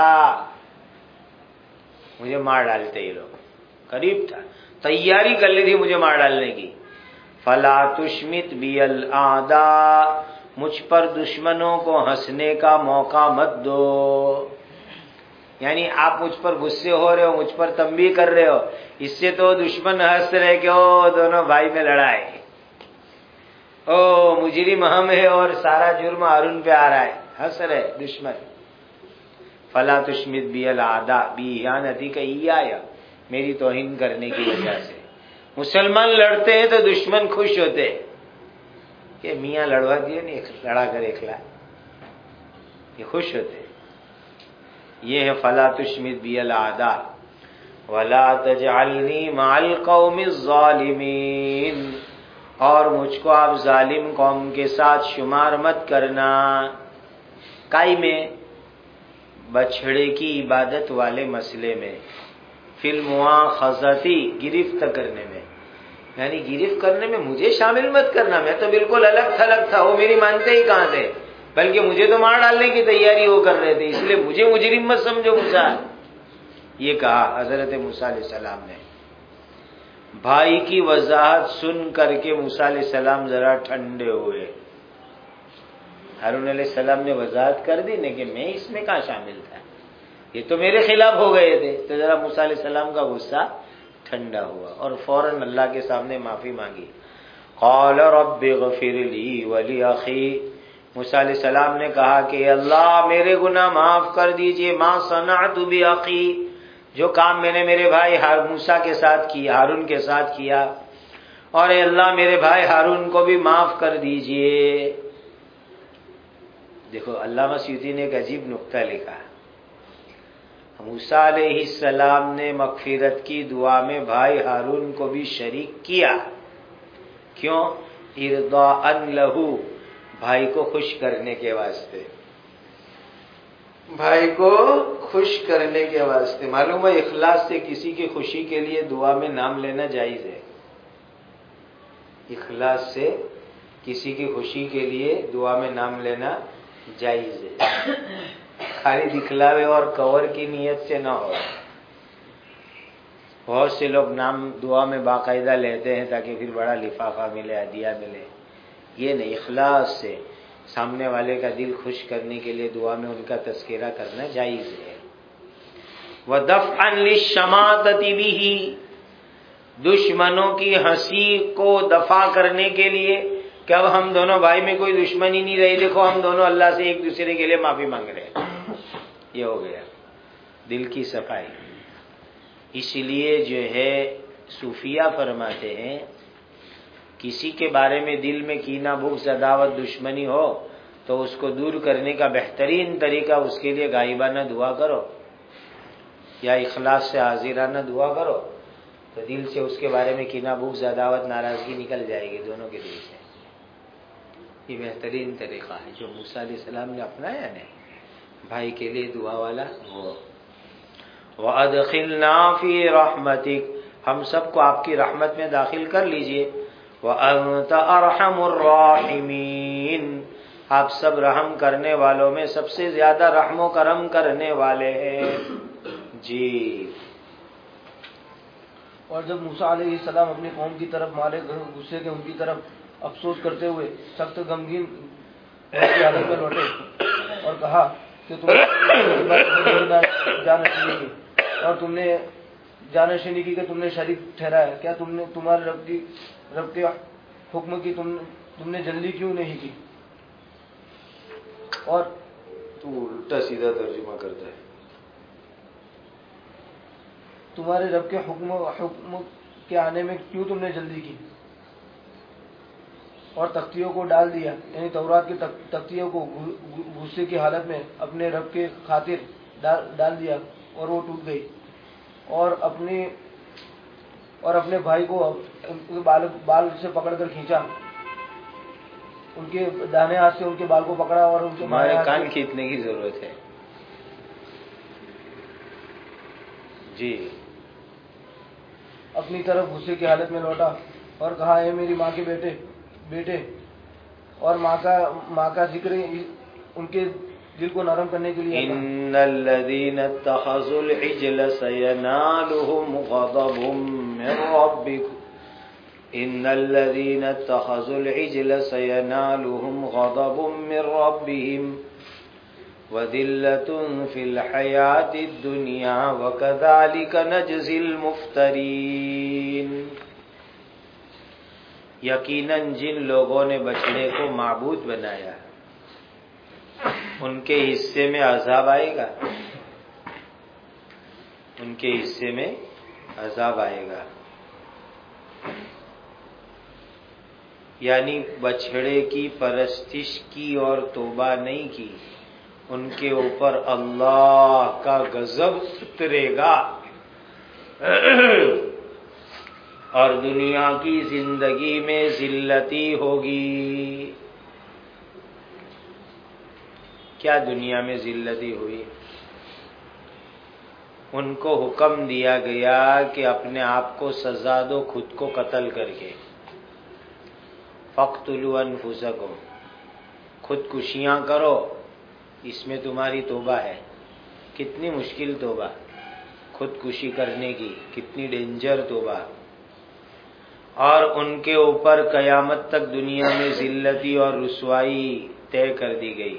مجھے مار ڈالتے یہ لوگ، قریب تھا، تیاری کر لی تھی مجھے مار ڈالنے کی۔ فلا تشمت بی الاعداء، مجھ پر دشمنوں کو ہنسنے کا موقع مت دو، یعنی آپ مجھ پر غصے ہو رہے ہو، مجھ پر تنبیہ کر رہے ہو، اس سے تو دشمن ہنس رہے کہ او دونوں بھائی میں لڑائی، او مجرم ہم ہے اور سارا جرم ہارون پہ آ رہا ہے، ہنس رہے دشمن. فلا تشمت بی الاعداء باہانتک ایایا، میری توہین کرنے کی وجہ سے. مسلمان لڑتے ہیں تو دشمن خوش ہوتے ہیں کہ میاں لڑوا دیے نہیں، لڑا کر اکھلا، یہ خوش ہوتے ہیں. یہ ہے فلا تشمت بی الاعداء ولا تجعلنی مع القوم الظالمین، اور مجھ کو آپ ظالم قوم کے ساتھ شمار مت کرنا. کائی میں بچھڑے کی عبادت والے مسئلے میں، فی المؤاخذتی گرفت کرنے میں، یعنی گرفت کرنے میں مجھے شامل مت کرنا، میں تو بالکل الگ تھلگ تھا، وہ میری مانتے ہی کہاں تھے، بلکہ مجھے تو مار ڈالنے کی تیاری وہ کر رہے تھے، اس لیے مجھے مجرم مت سمجھو موسیٰ. یہ کہا حضرت موسیٰ علیہ السلام نے. بھائی کی وضاحت سن کر کے موسیٰ علیہ السلام ذرا ٹھنڈے ہوئے. ہارون علیہ السلام نے وضاحت کر دی کہ میں اس میں کہاں شامل تھا، یہ تو میرے خلاف ہو گئے تھے. تو ذرا موسیٰ علیہ السلام کا غصہ ٹھنڈا ہوا اور فوراً اللہ کے سامنے معافی مانگی. قال رب اغفر لی ولاخی، موسیٰ علیہ السلام نے کہا کہ اللہ میرے گناہ معاف کر دیجئے. ما صنعت باخی، جو کام میں نے میرے بھائی موسیٰ کے ساتھ کیا، ہارون کے ساتھ کیا، اور اے اللہ میرے بھائی ہارون کو بھی معاف کر دیجئے. دیکھو علامہ سیوطی نے ایک عجیب نقطہ لکھا. موسیٰ علیہ السلام نے مغفرت کی دعا میں بھائی ہارون کو بھی شریک کیا. کیوں؟ ارضاء لہو، بھائی کو خوش کرنے کے واسطے، بھائی کو خوش کرنے کے واسطے. معلوم ہے اخلاص سے کسی کی خوشی کے لیے دعا میں نام لینا جائز ہے. اخلاص سے کسی کی خوشی کے لیے دعا میں نام لینا جائز ہے، خالی دکھلاوے اور کور کی نیت سے نہ ہو. بہت سے لوگ نام دعا میں باقاعدہ لیتے ہیں تاکہ پھر بڑا لفافہ ملے، ہدیہ ملے. یہ نہیں، اخلاص سے سامنے والے کا دل خوش کرنے کے لیے دعا میں ان کا تذکرہ کرنا جائز ہے. وَدَفْعًا لِلشَّمَاتَةِ بِهِ، دشمنوں کی ہنسی کو دفع کرنے کے لیے کہ اب ہم دونوں بھائی میں کوئی دشمنی نہیں رہی، دیکھو ہم دونوں اللہ سے ایک دوسرے کے لیے معافی مانگ رہے ہیں. یہ ہو گیا دل کی صفائی. اس لیے جو ہے صوفیہ فرماتے ہیں کسی کے بارے میں دل میں کینہ بغض عداوت دشمنی ہو تو اس کو دور کرنے کا بہترین طریقہ اس کے لیے غائبانہ دعا کرو یا اخلاص سے حاضرانہ دعا کرو، تو دل سے اس کے بارے میں کینہ بغض عداوت ناراضگی نکل جائے گی دونوں کے دل سے. یہ بہترین طریقہ ہے جو موسیٰ علیہ السلام نے اپنایا نا، بھائی کے لیے دعا والا وہ. وَأَدْخِلْنَا فِي رَحْمَتِكَ، ہم سب کو آپ کی رحمت میں داخل کر لیجئے. وَأَنْتَ أَرْحَمُ الرَّاحِمِينَ، آپ سب رحم کرنے والوں میں سب سے زیادہ رحم و کرم کرنے والے ہیں. جی. اور جب موسیٰ علیہ السلام اپنی قوم کی طرف مارے غصے کے ان کی طرف افسوس کرتے ہوئے سخت غمگین کی حالت میں لوٹے اور کہا کہ تم نے جانشینی کی اور تم نے جانشینی کی کہ تم نے شریک ٹھہرایا، کیا تم نے تمہارے رب کے حکم کی تم نے جلدی کیوں نہیں کی؟ اور تو الٹا سیدھا ترجمہ کرتا ہے. تمہارے رب کے حکم کے آنے میں کیوں تم نے جلدی کی؟ اور تختیوں کو ڈال دیا، یعنی تورات کی تختیوں کو غصے کی حالت میں اپنے رب کے خاطر ڈال دیا اور وہ ٹوٹ گئی. اور اپنے بھائی کو بال سے پکڑ کر کھینچا، ان کے داہنے ہاتھ سے ان کے بال کو پکڑا اور ان کے ہمارے کان کھینچنے کی ضرورت ہے. جی. اپنی طرف غصے کی حالت میں لوٹا اور کہا اے میری ماں کے بیٹے اور ماں کا ذکر ان کے دل کو نرم کرنے کے لیے. ان الذين اتخذوا العجل سينالهم غضب من ربكم، ان الذين اتخذوا العجل سينالهم غضب من ربهم وذلة في الحياة الدنيا وكذلك نجزي المفترين. یقیناً جن لوگوں نے بچڑے کو معبود بنایا ان کے حصے میں عذاب آئے گا، ان کے حصے میں عذاب آئے گا. یعنی بچھڑے کی پرستش کی اور توبہ نہیں کی، ان کے اوپر اللہ کا غضب اترے گا اور دنیا کی زندگی میں ذلتی ہوگی. کیا دنیا میں ذلتی ہوئی؟ ان کو حکم دیا گیا کہ اپنے آپ کو سزا دو خود کو قتل کر کے. فَاقْتُلُوا أَنفُسَكُمْ، خودکشیاں کرو، اس میں تمہاری توبہ ہے. کتنی مشکل توبہ خودکشی کرنے کی، کتنی ڈینجر توبہ. اور ان کے اوپر قیامت تک دنیا میں ذلتی اور رسوائی طے کر دی گئی.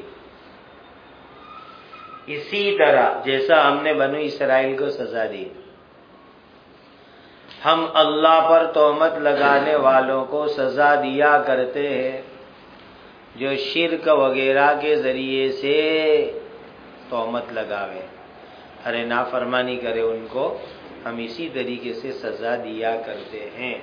اسی طرح جیسا ہم نے بنو اسرائیل کو سزا دی، ہم اللہ پر تہمت لگانے والوں کو سزا دیا کرتے ہیں جو شرک وغیرہ کے ذریعے سے تہمت لگاوے، ارے نافرمانی کرے، ان کو ہم اسی طریقے سے سزا دیا کرتے ہیں.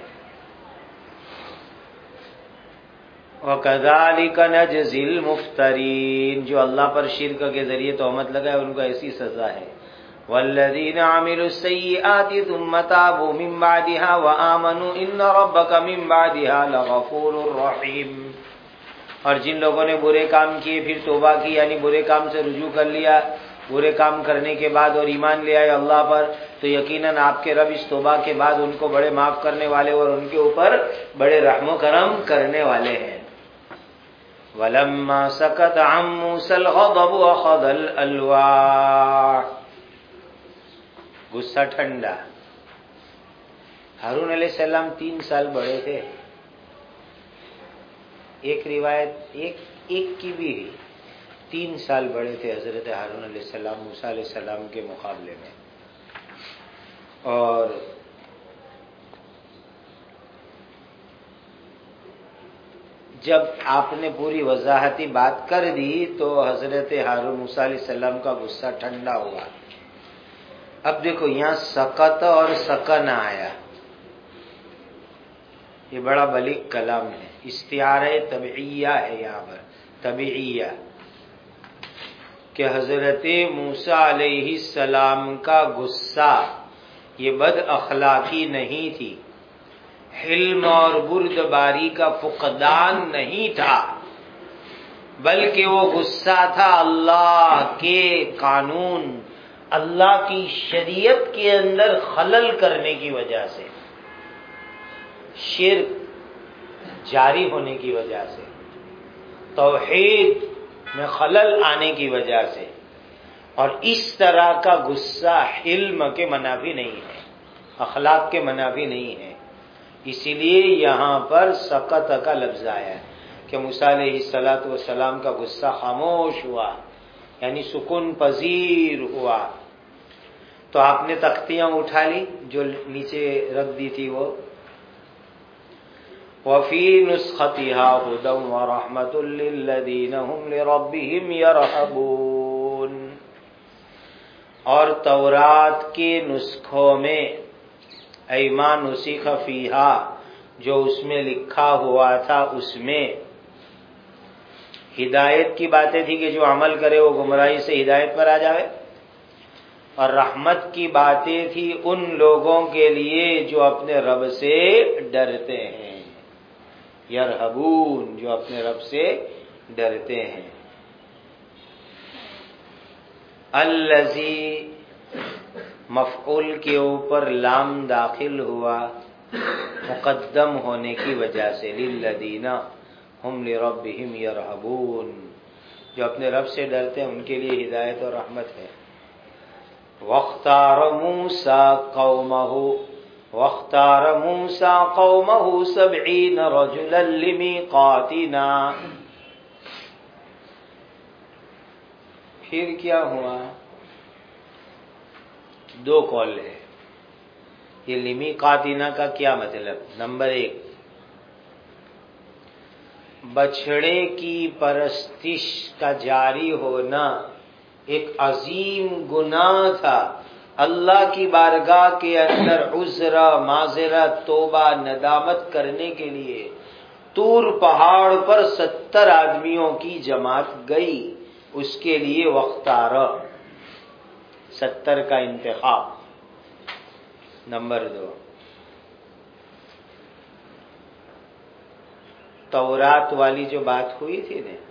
وَكَذَلِكَ نَجْزِي الْمُفْتَرِينَ، جو اللہ پر شرک کے ذریعے تہمت لگائے ان کو ایسی سزا ہے. وَالَّذِينَ عَمِلُوا السَّيِّئَاتِ ثُمَّ تَابُوا مِن بَعْدِهَا وَآمَنُوا إِنَّ رَبَّكَ مِن بَعْدِهَا لَغَفُورٌ رَّحِيمٌ. اور جن لوگوں نے برے کام کیے پھر توبہ کی، یعنی برے کام سے رجوع کر لیا، برے کام کرنے کے بعد اور ایمان لے آئے اللہ پر، تو یقیناً آپ کے رب اس توبہ کے بعد ان کو بڑے معاف کرنے والے اور ان کے اوپر بڑے رحم و کرم کرنے والے ہیں. وَلَمَّا سَكَتَ عَن مُوسَى الْغَضَبُ أَخَذَ الْأَلْوَاحَ، غصہ ٹھنڈا. ہارون علیہ السلام 3 سال بڑے تھے. ایک روایت ایک کی بھی 3 سال بڑے تھے حضرت ہارون علیہ السلام موسیٰ علیہ السلام کے مقابلے میں. اور جب آپ نے پوری وضاحتی بات کر دی تو حضرت ہارون موسیٰ علیہ السلام کا غصہ ٹھنڈا ہوا. اب دیکھو یہاں سکت اور سکن آیا، یہ بڑا بلیغ کلام ہے، استعارہ طبعیہ ہے یہاں پر، طبعیہ، کہ حضرت موسیٰ علیہ السلام کا غصہ یہ بد اخلاقی نہیں تھی، حلم اور بردباری کا فقدان نہیں تھا، بلکہ وہ غصہ تھا اللہ کے قانون، اللہ کی شریعت کے اندر خلل کرنے کی وجہ سے، شرک جاری ہونے کی وجہ سے، توحید میں خلل آنے کی وجہ سے. اور اس طرح کا غصہ حلم کے منافی نہیں ہے، اخلاق کے منافی نہیں ہے. اسی لیے یہاں پر سقط کا لفظ آیا ہے کہ موسیٰ علیہ السلام کا غصہ خاموش ہوا، یعنی سکون پذیر ہوا. تو آپ نے تختیاں اٹھا لی جو نیچے رکھ دی تھی وہ. وَفِي نُسْخَتِهَا هُدًى وَرَحْمَةٌ لِّلَّذِينَ هُمْ لِرَبِّهِمْ يَرْهَبُونَ، اور تورات کے نسخوں میں ایما نسخ فیہا، جو اس میں لکھا ہوا تھا اس میں ہدایت کی باتیں تھی کہ جو عمل کرے وہ گمراہی سے ہدایت پر آ جائے، اور رحمت کی باتیں تھی ان لوگوں کے لیے جو اپنے رب سے ڈرتے ہیں، یرہبون، جو اپنے رب سے ڈرتے ہیں. الذی مفعول کے اوپر لام داخل ہوا مقدم ہونے کی وجہ سے، للذین ہم لربہم یرہبون، جو اپنے رب سے ڈرتے ہیں ان کے لیے ہدایت اور رحمت ہے. واختار موسیٰ قومہ 70 رجلا لمیقاتنا. پھر کیا ہوا؟ 2 قول ہے. یہ لمیقاتنا کا کیا مطلب؟ نمبر 1، بچھڑے کی پرستش کا جاری ہونا ایک عظیم گناہ تھا. اللہ کی بارگاہ کے اندر عذر، معذرت، توبہ، ندامت کرنے کے لیے طور پہاڑ پر 70 آدمیوں کی جماعت گئی. اس کے لیے وقتار 70 کا انتخاب. نمبر 2، تورات والی جو بات ہوئی تھی نا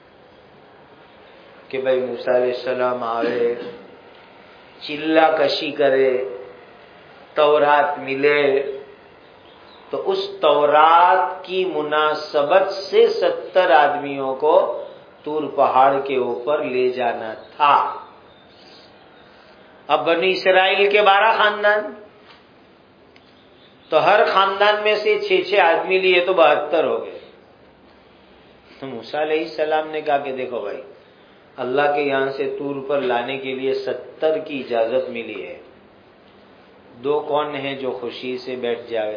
کہ بھائی موسیٰ علیہ السلام آئے، چلا کشی کرے، تورات ملے، تو اس تورات کی مناسبت سے 70 آدمیوں کو طور پہاڑ کے اوپر لے جانا تھا. اب بنی اسرائیل کے 12 خاندان، تو ہر خاندان میں سے 6 آدمی لیے تو 72 ہو گئے. تو موسیٰ علیہ السلام نے کہا کہ دیکھو بھائی، اللہ کے یہاں سے طور پر لانے کے لیے 70 کی اجازت ملی ہے. 2 کون ہیں جو خوشی سے بیٹھ جائے؟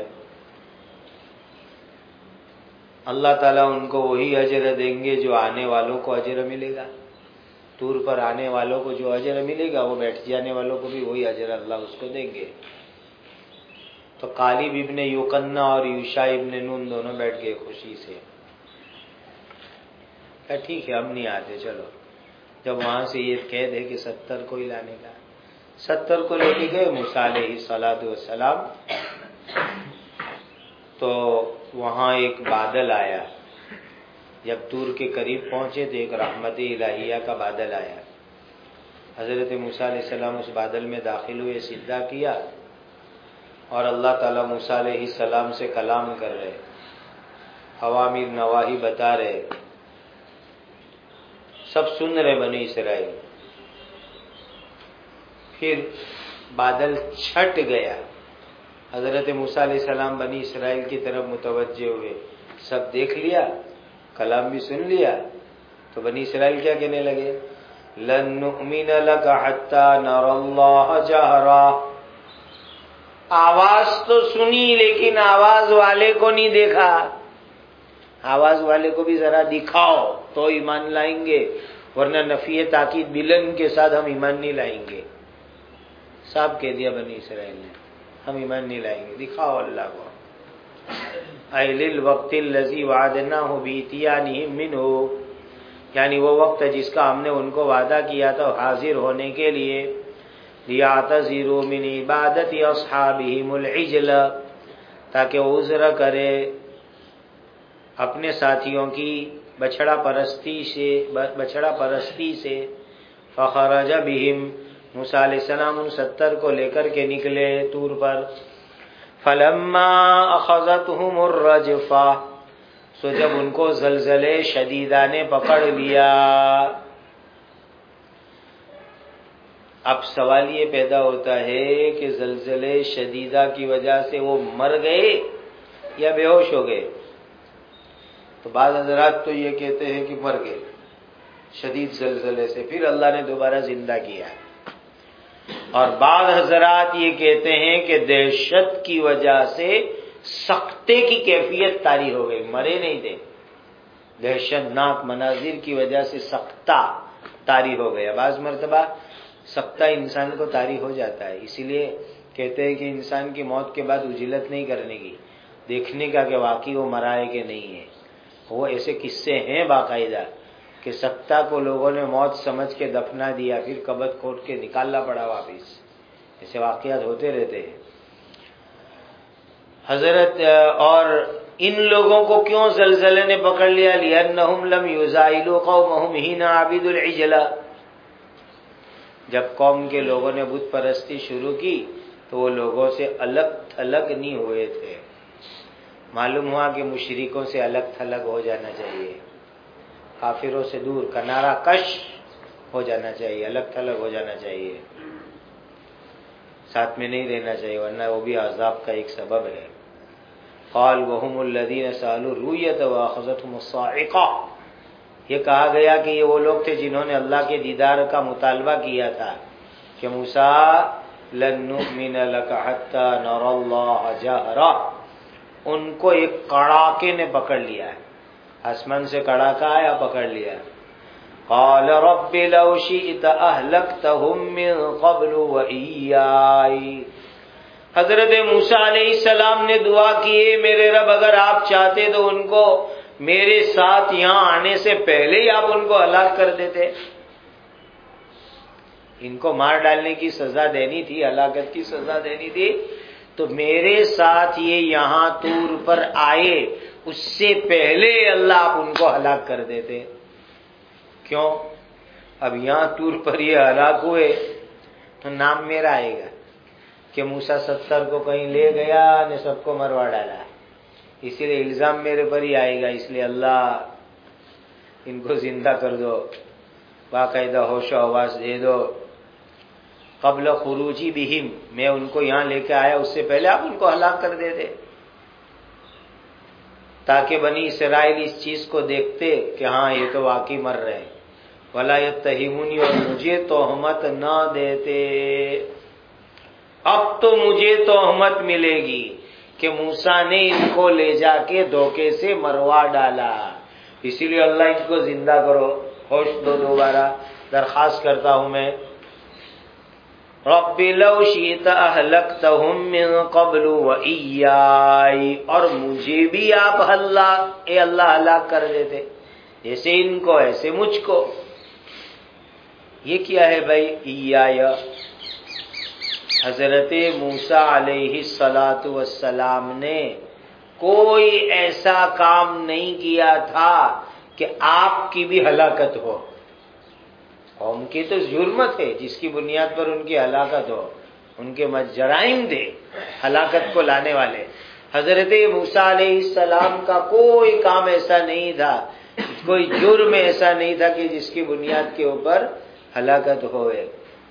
اللہ تعالیٰ ان کو وہی اجر دیں گے جو آنے والوں کو اجر ملے گا. طور پر آنے والوں کو جو اجر ملے گا وہ بیٹھ جانے والوں کو بھی وہی اجر اللہ اس کو دیں گے. تو قالب ابن یوقنا اور یوشع ابن نون دونوں بیٹھ گئے خوشی سے. ٹھیک ہے ہم نہیں آتے، چلو. جب وہاں سے یہ قید ہے کہ 70 کو ہی لانے کا، 70 کو لے کے گئے موسیٰ علیہ السلام. تو وہاں ایک بادل آیا. جب طور کے قریب پہنچے تو ایک رحمت الہیہ کا بادل آیا. حضرت موسیٰ علیہ السلام اس بادل میں داخل ہوئے، سجدہ کیا، اور اللہ تعالیٰ موسیٰ علیہ السلام سے کلام کر رہے، اوامر نواہی بتا رہے، سب سن رہے بنی اسرائیل. پھر بادل چھٹ گیا. حضرت موسیٰ علیہ السلام بنی اسرائیل کی طرف متوجہ ہوئے، سب دیکھ لیا، کلام بھی سن لیا. تو بنی اسرائیل کیا کہنے لگے؟ لن نؤمن لک حتی نری اللہ جہرا. آواز تو سنی لیکن آواز والے کو نہیں دیکھا. آواز والے کو بھی ذرا دکھاؤ تو ایمان لائیں گے، ورنہ نفی تاکید بلند کے ساتھ ہم ایمان نہیں لائیں گے. صاحب کہہ دیا بنی اسرائیل نے، ہم ایمان نہیں لائیں گے، دکھاؤ اللہ کو. ایل الوقت الذی وعدناہ بإتیانہم منہ، یعنی وہ وقت جس کا ہم نے ان کو وعدہ کیا تھا حاضر ہونے کے لیے. لیعتذروا من عبادت اصحابہم العجل، تاکہ عذر کرے اپنے ساتھیوں کی بچھڑا پرستی سے. فخرج بہم، موسیٰ علیہ السلام ان 70 کو لے کر کے نکلے طور پر. فلما اخذتهم الرجفہ، سو جب ان کو زلزلے شدیدہ نے پکڑ لیا. اب سوال یہ پیدا ہوتا ہے کہ زلزلے شدیدہ کی وجہ سے وہ مر گئے یا بے ہوش ہو گئے؟ تو بعض حضرات تو یہ کہتے ہیں کہ مر گئے شدید زلزلے سے، پھر اللہ نے دوبارہ زندہ کیا. اور بعض حضرات یہ کہتے ہیں کہ دہشت کی وجہ سے سکتے کی کیفیت طاری ہو گئی، مرے نہیں تھے، دہشت ناک مناظر کی وجہ سے سکتہ طاری ہو گیا. بعض مرتبہ سکتہ انسان کو طاری ہو جاتا ہے، اسی لیے کہتے ہیں کہ انسان کی موت کے بعد اجلت نہیں کرنے کی، دیکھنے کا کہ واقعی وہ مرا ہے کہ نہیں ہے. وہ ایسے قصے ہیں باقاعدہ کہ سکتہ کو لوگوں نے موت سمجھ کے دفنا دیا، پھر قبر کھود کے نکالنا پڑا واپس. ایسے واقعات ہوتے رہتے ہیں. حضرت اور ان لوگوں کو کیوں زلزلے نے پکڑ لیا؟ لِأَنَّهُمْ لَمْ يُزَائِلُوا قَوْمَهُمْ حِينَ عَبِدُوا الْعِجْلَ. جب قوم کے لوگوں نے بت پرستی شروع کی تو وہ لوگوں سے الگ تھلگ نہیں ہوئے تھے. معلوم ہوا کہ مشرکوں سے الگ تھلگ ہو جانا چاہیے، کافروں سے دور کنارہ کش ہو جانا چاہیے، الگ تھلگ ہو جانا چاہیے، ساتھ میں نہیں رہنا چاہیے، ورنہ وہ بھی عذاب کا ایک سبب ہے. قال وهم الذين سالوا الرؤيا واخذتهم الصاعقه. یہ کہا گیا کہ یہ وہ لوگ تھے جنہوں نے اللہ کے دیدار کا مطالبہ کیا تھا کہ موسیٰ لن نؤمن لك حتى نرى الله جهرا. ان کو ایک کڑاکے نے پکڑ لیا ہے. آسمان سے کڑاکا آیا، پکڑ لیا. قال رب لو شئت اہلکتہم من قبل وإیائی. حضرت موسیٰ علیہ السلام نے دعا کی، میرے رب اگر آپ چاہتے تو ان کو میرے ساتھ یہاں آنے سے پہلے ہی آپ ان کو ہلاک کر دیتے. ان کو مار ڈالنے کی سزا دینی تھی، ہلاکت کی سزا دینی تھی، تو میرے ساتھ یہ یہاں طور پر آئے اس سے پہلے اللہ آپ ان کو ہلاک کر دیتے. کیوں؟ اب یہاں طور پر یہ ہلاک ہوئے تو نام میرا آئے گا کہ موسیٰ 70 کو کہیں لے گیا نے سب کو مروا ڈالا، اسی لیے الزام میرے پر ہی آئے گا. اس لیے اللہ ان کو زندہ کر دو، باقاعدہ ہوش و حواس دے دو. قبل خروجی بہم، میں ان کو یہاں لے کے آیا اس سے پہلے آپ ان کو ہلاک کر دیتے، تاکہ بنی اسرائیل اس چیز کو دیکھتے کہ ہاں یہ تو واقعی مر رہے ہیں. وَلَا يَتَّهِمُونِ، اور مجھے تہمت نہ دیتے. اب تو مجھے تہمت ملے گی کہ موسیٰ نے ان کو لے جا کے دھوکے سے مروا ڈالا. اسی لیے اللہ ان کو زندہ کرو، ہوش دو. دوبارہ درخواست کرتا ہوں میں، رب لو شئت اہلکتہم من قبل وإیائی، اور مجھے بھی آپ اللہ ہلاک کر دیتے، جیسے ان کو ایسے مجھ کو. یہ کیا ہے بھائی ایایا؟ حضرت موسیٰ علیہ السلام نے کوئی ایسا کام نہیں کیا تھا کہ آپ کی بھی ہلاکت ہو. قوم کی تو جرم تھے جس کی بنیاد پر ان کی ہلاکت ہو، ان کے جرائم تھے ہلاکت کو لانے والے. حضرت موسیٰ علیہ السلام کا کوئی کام ایسا نہیں تھا، کوئی جرم ایسا نہیں تھا کہ جس کی بنیاد کے اوپر ہلاکت ہوئے.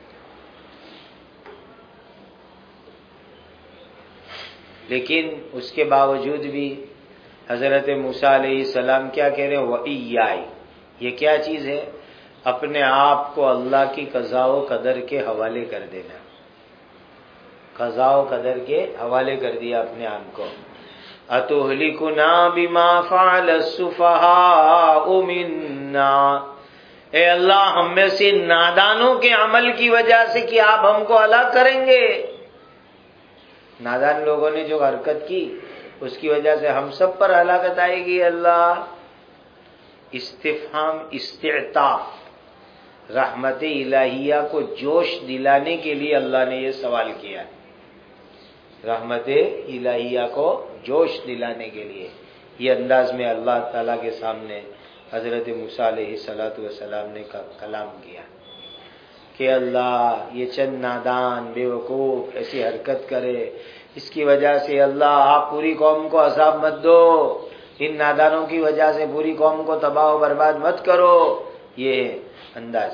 لیکن اس کے باوجود بھی حضرت موسیٰ علیہ السلام کیا کہہ رہے ہیں؟ وَإِيَّاي. یہ کیا چیز ہے؟ اپنے آپ کو اللہ کی قضاء و قدر کے حوالے کر دینا. قضاء و قدر کے حوالے کر دیا اپنے آپ کو. أَتُهْلِكُنَا بِمَا فَعَلَ السُّفَهَاءُ مِنَّا. اے اللہ، ہم میں سے نادانوں کے عمل کی وجہ سے کہ آپ ہم کو ہلاک کریں گے. نادان لوگوں نے جو حرکت کی اس کی وجہ سے ہم سب پر ہلاکت آئے گی. اللہ استفہام استعطاف، رحمت الہیہ کو جوش دلانے کے لیے اللہ نے یہ سوال کیا. رحمت الہیہ کو جوش دلانے کے لیے یہ انداز میں اللہ تعالیٰ کے سامنے حضرت موسیٰ علیہ السلام نے کلام کیا کہ اللہ یہ چند نادان بیوقوف ایسی حرکت کرے، اس کی وجہ سے اللہ آپ پوری قوم کو عذاب مت دو، ان نادانوں کی وجہ سے پوری قوم کو تباہ و برباد مت کرو. یہ انداز.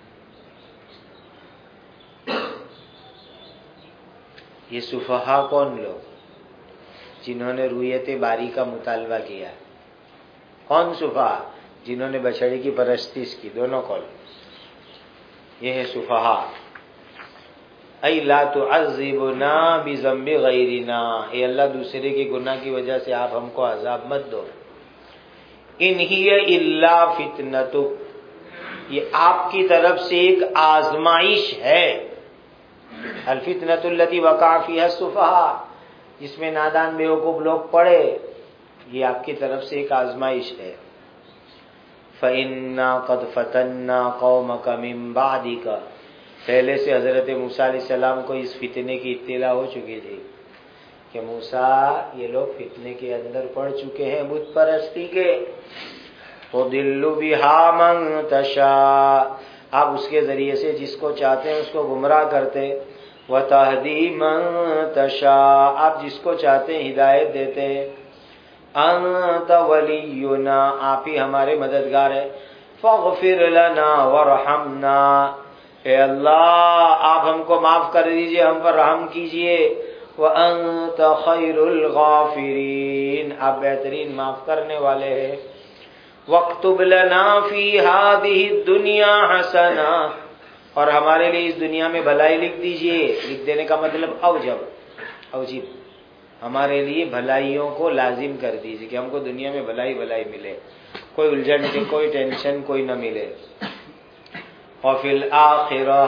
یہ سفہا کون لوگ؟ جنہوں نے رویت باری کا مطالبہ کیا. کون سفہا؟ جنہوں نے بچڑے کی پرستش کی. دونوں قول. یہ ہے سفہا. اے لا تعذبنا بذنب غیرنا، اے اللہ دوسرے کے گناہ کی وجہ سے آپ ہم کو عذاب مت دو. ان ہی الا فتنتک، یہ آپ کی طرف سے ایک آزمائش ہے. الفتنۃ التی وقع فیہا السفہا، جس میں نادان بیوقوف لوگ پڑے، یہ آپ کی طرف سے ایک آزمائش ہے. فَإِنَّا قَدْ فَتَنَّا قَوْمَكَ مِن بَعْدِكَ، پہلے سے حضرت موسیٰ علیہ السلام کو اس فتنے کی اطلاع ہو چکی تھی کہ موسیٰ یہ لوگ فتنے کے اندر پڑ چکے ہیں بت پرستی کے. تُضِلُّ بِهَا مَن تَشَاءُ، آپ اس کے ذریعے سے جس کو چاہتے ہیں اس کو گمراہ کرتے. وَتَهْدِي مَن تَشَاءُ، آپ جس کو چاہتے ہیں ہدایت دیتے. انت ولینا، آپ ہی ہمارے مددگار ہیں. فاغفر لنا وارحمنا، اے اللہ آپ ہم کو معاف کر دیجئے، ہم پر رحم کیجئے. وانت خیر الغافرین، آپ بہترین معاف کرنے والے ہیں. واکتب لنا فی ہذہ الدنیا حسنہ، اور ہمارے لیے اس دنیا میں بھلائی لکھ دیجئے. لکھ دینے کا مطلب اوجب ہمارے لیے بھلائیوں کو لازم کر دیجیے کہ ہم کو دنیا میں بھلائی ملے، کوئی الجھن کی، کوئی ٹینشن کوئی نہ ملے. وفی الآخرہ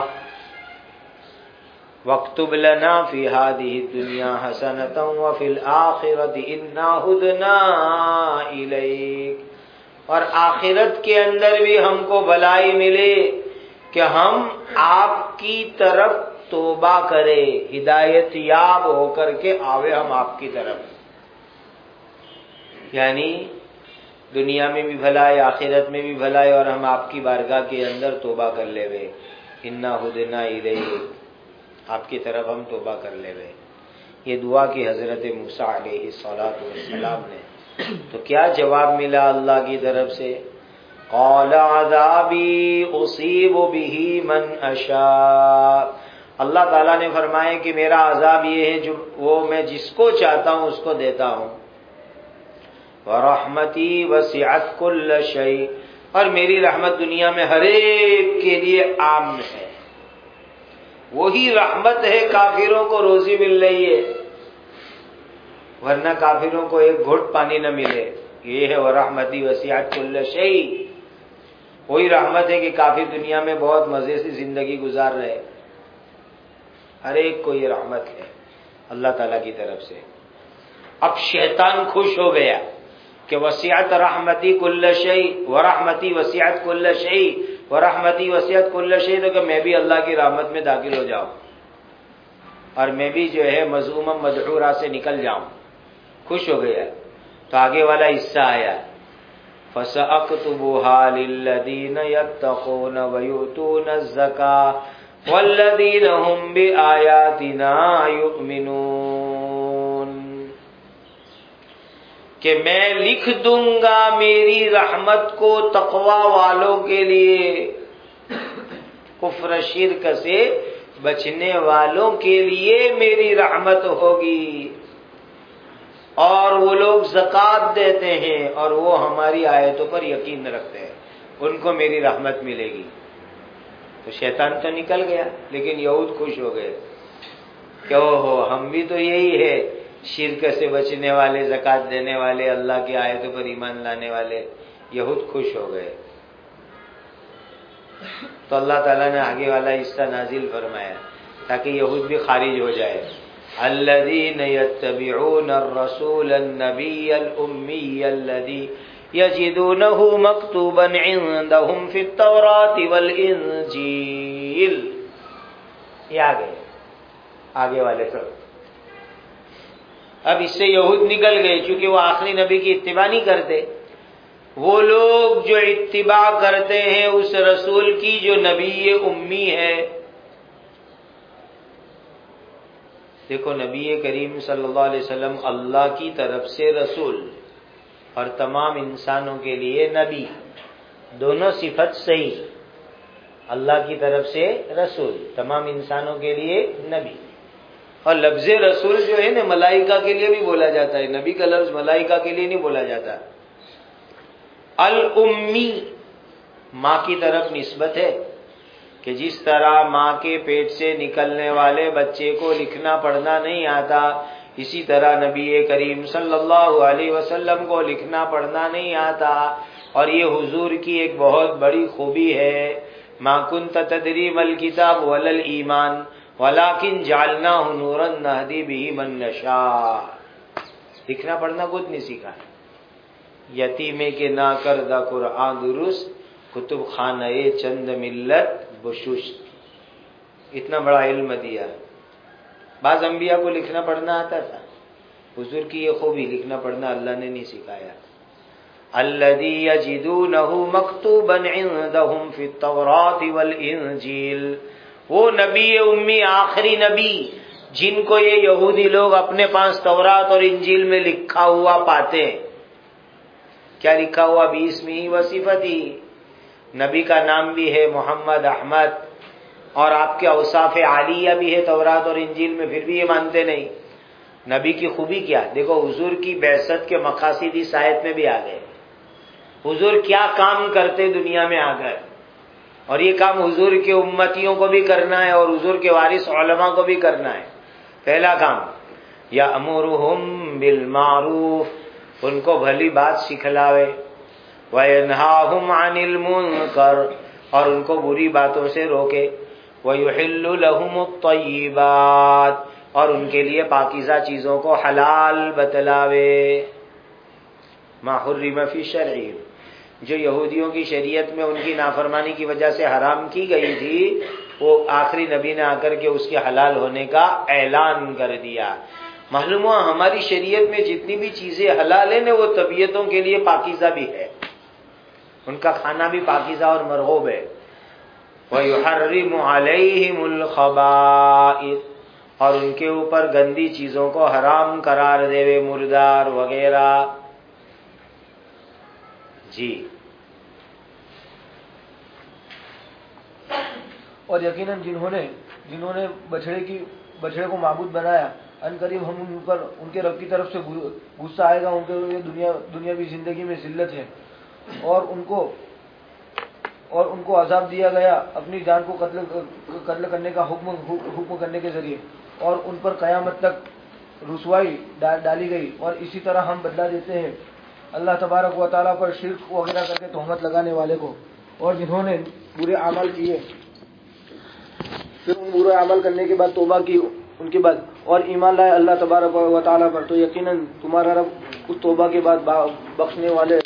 واکتب لنا فی هذه الدنیا حسنۃ وفی الآخرۃ انا ہدنا الیک. اور آخرت کے اندر بھی ہم کو بھلائی ملے کہ ہم آپ کی طرف توبہ کرے، ہدایت یاب ہو کر کے آوے ہم آپ کی طرف. یعنی دنیا میں بھی بھلائی، آخرت میں بھی بھلائی، اور ہم آپ کی بارگاہ کے اندر توبہ کر لے وے. انا ہدنا الیک، آپ کی طرف ہم توبہ کر لے وے. یہ دعا کی حضرت موسیٰ علیہ السلام نے. تو کیا جواب ملا اللہ کی طرف سے؟ قال عذابی اصیب بہ من اشاء. اللہ تعالیٰ نے فرمایا کہ میرا عذاب یہ ہے جو وہ میں جس کو چاہتا ہوں اس کو دیتا ہوں. ورحمتی وسعت کل شیء، اور میری رحمت دنیا میں ہر ایک کے لیے عام ہے. وہی رحمت ہے کافروں کو روزی مل رہی ہے، ورنہ کافروں کو ایک گھٹ پانی نہ ملے. یہ ہے ورحمتی وسعت کل شیء. وہی رحمت ہے کہ کافر دنیا میں بہت مزے سے زندگی گزار رہے. ہر ایک کو یہ رحمت ہے اللہ تعالیٰ کی طرف سے. اب شیطان خوش ہو گیا کہ وسعت رحمتی کل شیء، ورحمتی وسعت کل شیء، ورحمتی وسعت کل شیء، تو کہ میں بھی اللہ کی رحمت میں داخل ہو جاؤں اور میں بھی جو ہے مذموما مدحورا سے نکل جاؤں. خوش ہو گیا. تو آگے والا حصہ آیا فَسَأَكْتُبُهَا لِلَّذِينَ يَتَّقُونَ وَيُؤْتُونَ الزَّكَاةَ وَالَّذِينَ هُمْ بِآيَاتِنَا يُؤْمِنُونَ. کہ میں لکھ دوں گا میری رحمت کو تقوی والوں کے لیے، کفر شرک سے بچنے والوں کے لیے میری رحمت ہوگی. اور وہ لوگ زکوٰۃ دیتے ہیں اور وہ ہماری آیتوں پر یقین رکھتے ہیں، ان کو میری رحمت ملے گی. تو شیطان تو نکل گیا، لیکن یہود خوش ہو گئے کہ اوہو ہم بھی تو یہی ہے، شرک سے بچنے والے، زکوٰۃ دینے والے، اللہ کی آیتوں پر ایمان لانے والے. یہود خوش ہو گئے. تو اللہ تعالیٰ نے آگے والا حصہ نازل فرمایا تاکہ یہود بھی خارج ہو جائے. الذین یتبعون الرسول النبی الامی الذی یجدونہ مکتوبا عندہم فی التوراۃ والانجیل. یہ آگے والے سب. اب اس سے یہود نکل گئے چونکہ وہ آخری نبی کی اتباع نہیں کرتے. وہ لوگ جو اتباع کرتے ہیں اس رسول کی جو نبی امی ہے. دیکھو نبی کریم صلی اللہ علیہ وسلم اللہ کی طرف سے رسول اور تمام انسانوں کے لیے نبی، دونوں صفت صحیح. اللہ کی طرف سے رسول، تمام انسانوں کے لیے نبی. اور لفظ رسول جو ہے نا ملائکہ کے لیے بھی بولا جاتا ہے، نبی کا لفظ ملائکہ کے لیے نہیں بولا جاتا. الامی ماں کی طرف نسبت ہے کہ جس طرح ماں کے پیٹ سے نکلنے والے بچے کو لکھنا پڑھنا نہیں آتا، اسی طرح نبی کریم صلی اللہ علیہ وسلم کو لکھنا پڑھنا نہیں آتا. اور یہ حضور کی ایک بہت بڑی خوبی ہے. ما کنت تدری ما الکتاب ولا الایمان ولکن جعلناہ نورا نہدی بہ من نشاء. لکھنا پڑھنا خود نہیں سیکھا. یتیمے کے نہ کردہ قرآن درست، کتب خانہ چند ملت بشست. اتنا بڑا علم دیا. بعض انبیاء کو لکھنا پڑھنا آتا تھا، حضور کی یہ خوبی لکھنا پڑھنا اللہ نے نہیں سکھایا. الذی یجدونہ مکتوبا عندہم فی التوراۃ والانجیل. وہ نبی امی آخری نبی جن کو یہ یہودی لوگ اپنے پاس تورات اور انجیل میں لکھا ہوا پاتے. کیا لکھا ہوا؟ باسمہ و صفتہ. نبی کا نام بھی ہے محمد احمد، اور آپ کے اوصاف عالیہ بھی ہے تورات اور انجیل میں، پھر بھی یہ مانتے نہیں. نبی کی خوبی کیا؟ دیکھو حضور کی بعثت کے مقاصد اس آیت میں بھی آ گئے. حضور کیا کام کرتے دنیا میں آ گئے، اور یہ کام حضور کے امتیوں کو بھی کرنا ہے اور حضور کے وارث علماء کو بھی کرنا ہے. پہلا کام یأمرہم بالمعروف، ان کو بھلی بات سکھلاوے، وینہاہم عن المنکر، اور ان کو بری باتوں سے روکے، ویحل لہم الطیبات، اور ان کے لیے پاکیزہ چیزوں کو حلال بتلاوے، ما حرم فی شرعہم، جو یہودیوں کی شریعت میں ان کی نافرمانی کی وجہ سے حرام کی گئی تھی، وہ آخری نبی نے آ کر کے اس کے حلال ہونے کا اعلان کر دیا۔ معلوم ہوا ہماری شریعت میں جتنی بھی چیزیں حلال ہیں وہ طبیعتوں کے لیے پاکیزہ بھی ہے، ان کا کھانا بھی پاکیزہ اور مرغوب ہے۔ وَيُحَرِّمُ عَلَيْهِمُ الْخَبَائِثَ، اور ان کے اوپر گندی چیزوں کو حرام قرار دے، مردار وغیرہ۔ جی، اور یقیناً جنہوں نے بچڑے کو معبود بنایا، ان قریب ہم ان کے رب کی طرف سے غصہ آئے گا، ان کے لیے دنیاوی زندگی میں ذلت ہے، اور ان کو عذاب دیا گیا اپنی جان کو قتل کرنے کا حکم کرنے کے ذریعے، اور ان پر قیامت تک رسوائی ڈالی گئی۔ اور اسی طرح ہم بدلہ دیتے ہیں اللہ تبارک و تعالیٰ پر شرک وغیرہ کر کے تہمت لگانے والے کو، اور جنہوں نے برے اعمال کیے پھر ان برے عمل کرنے کے بعد توبہ کی ان کے بعد اور ایمان لائے اللہ تبارک و تعالیٰ پر، تو یقیناً تمہارا رب اس توبہ کے بعد بخشنے والے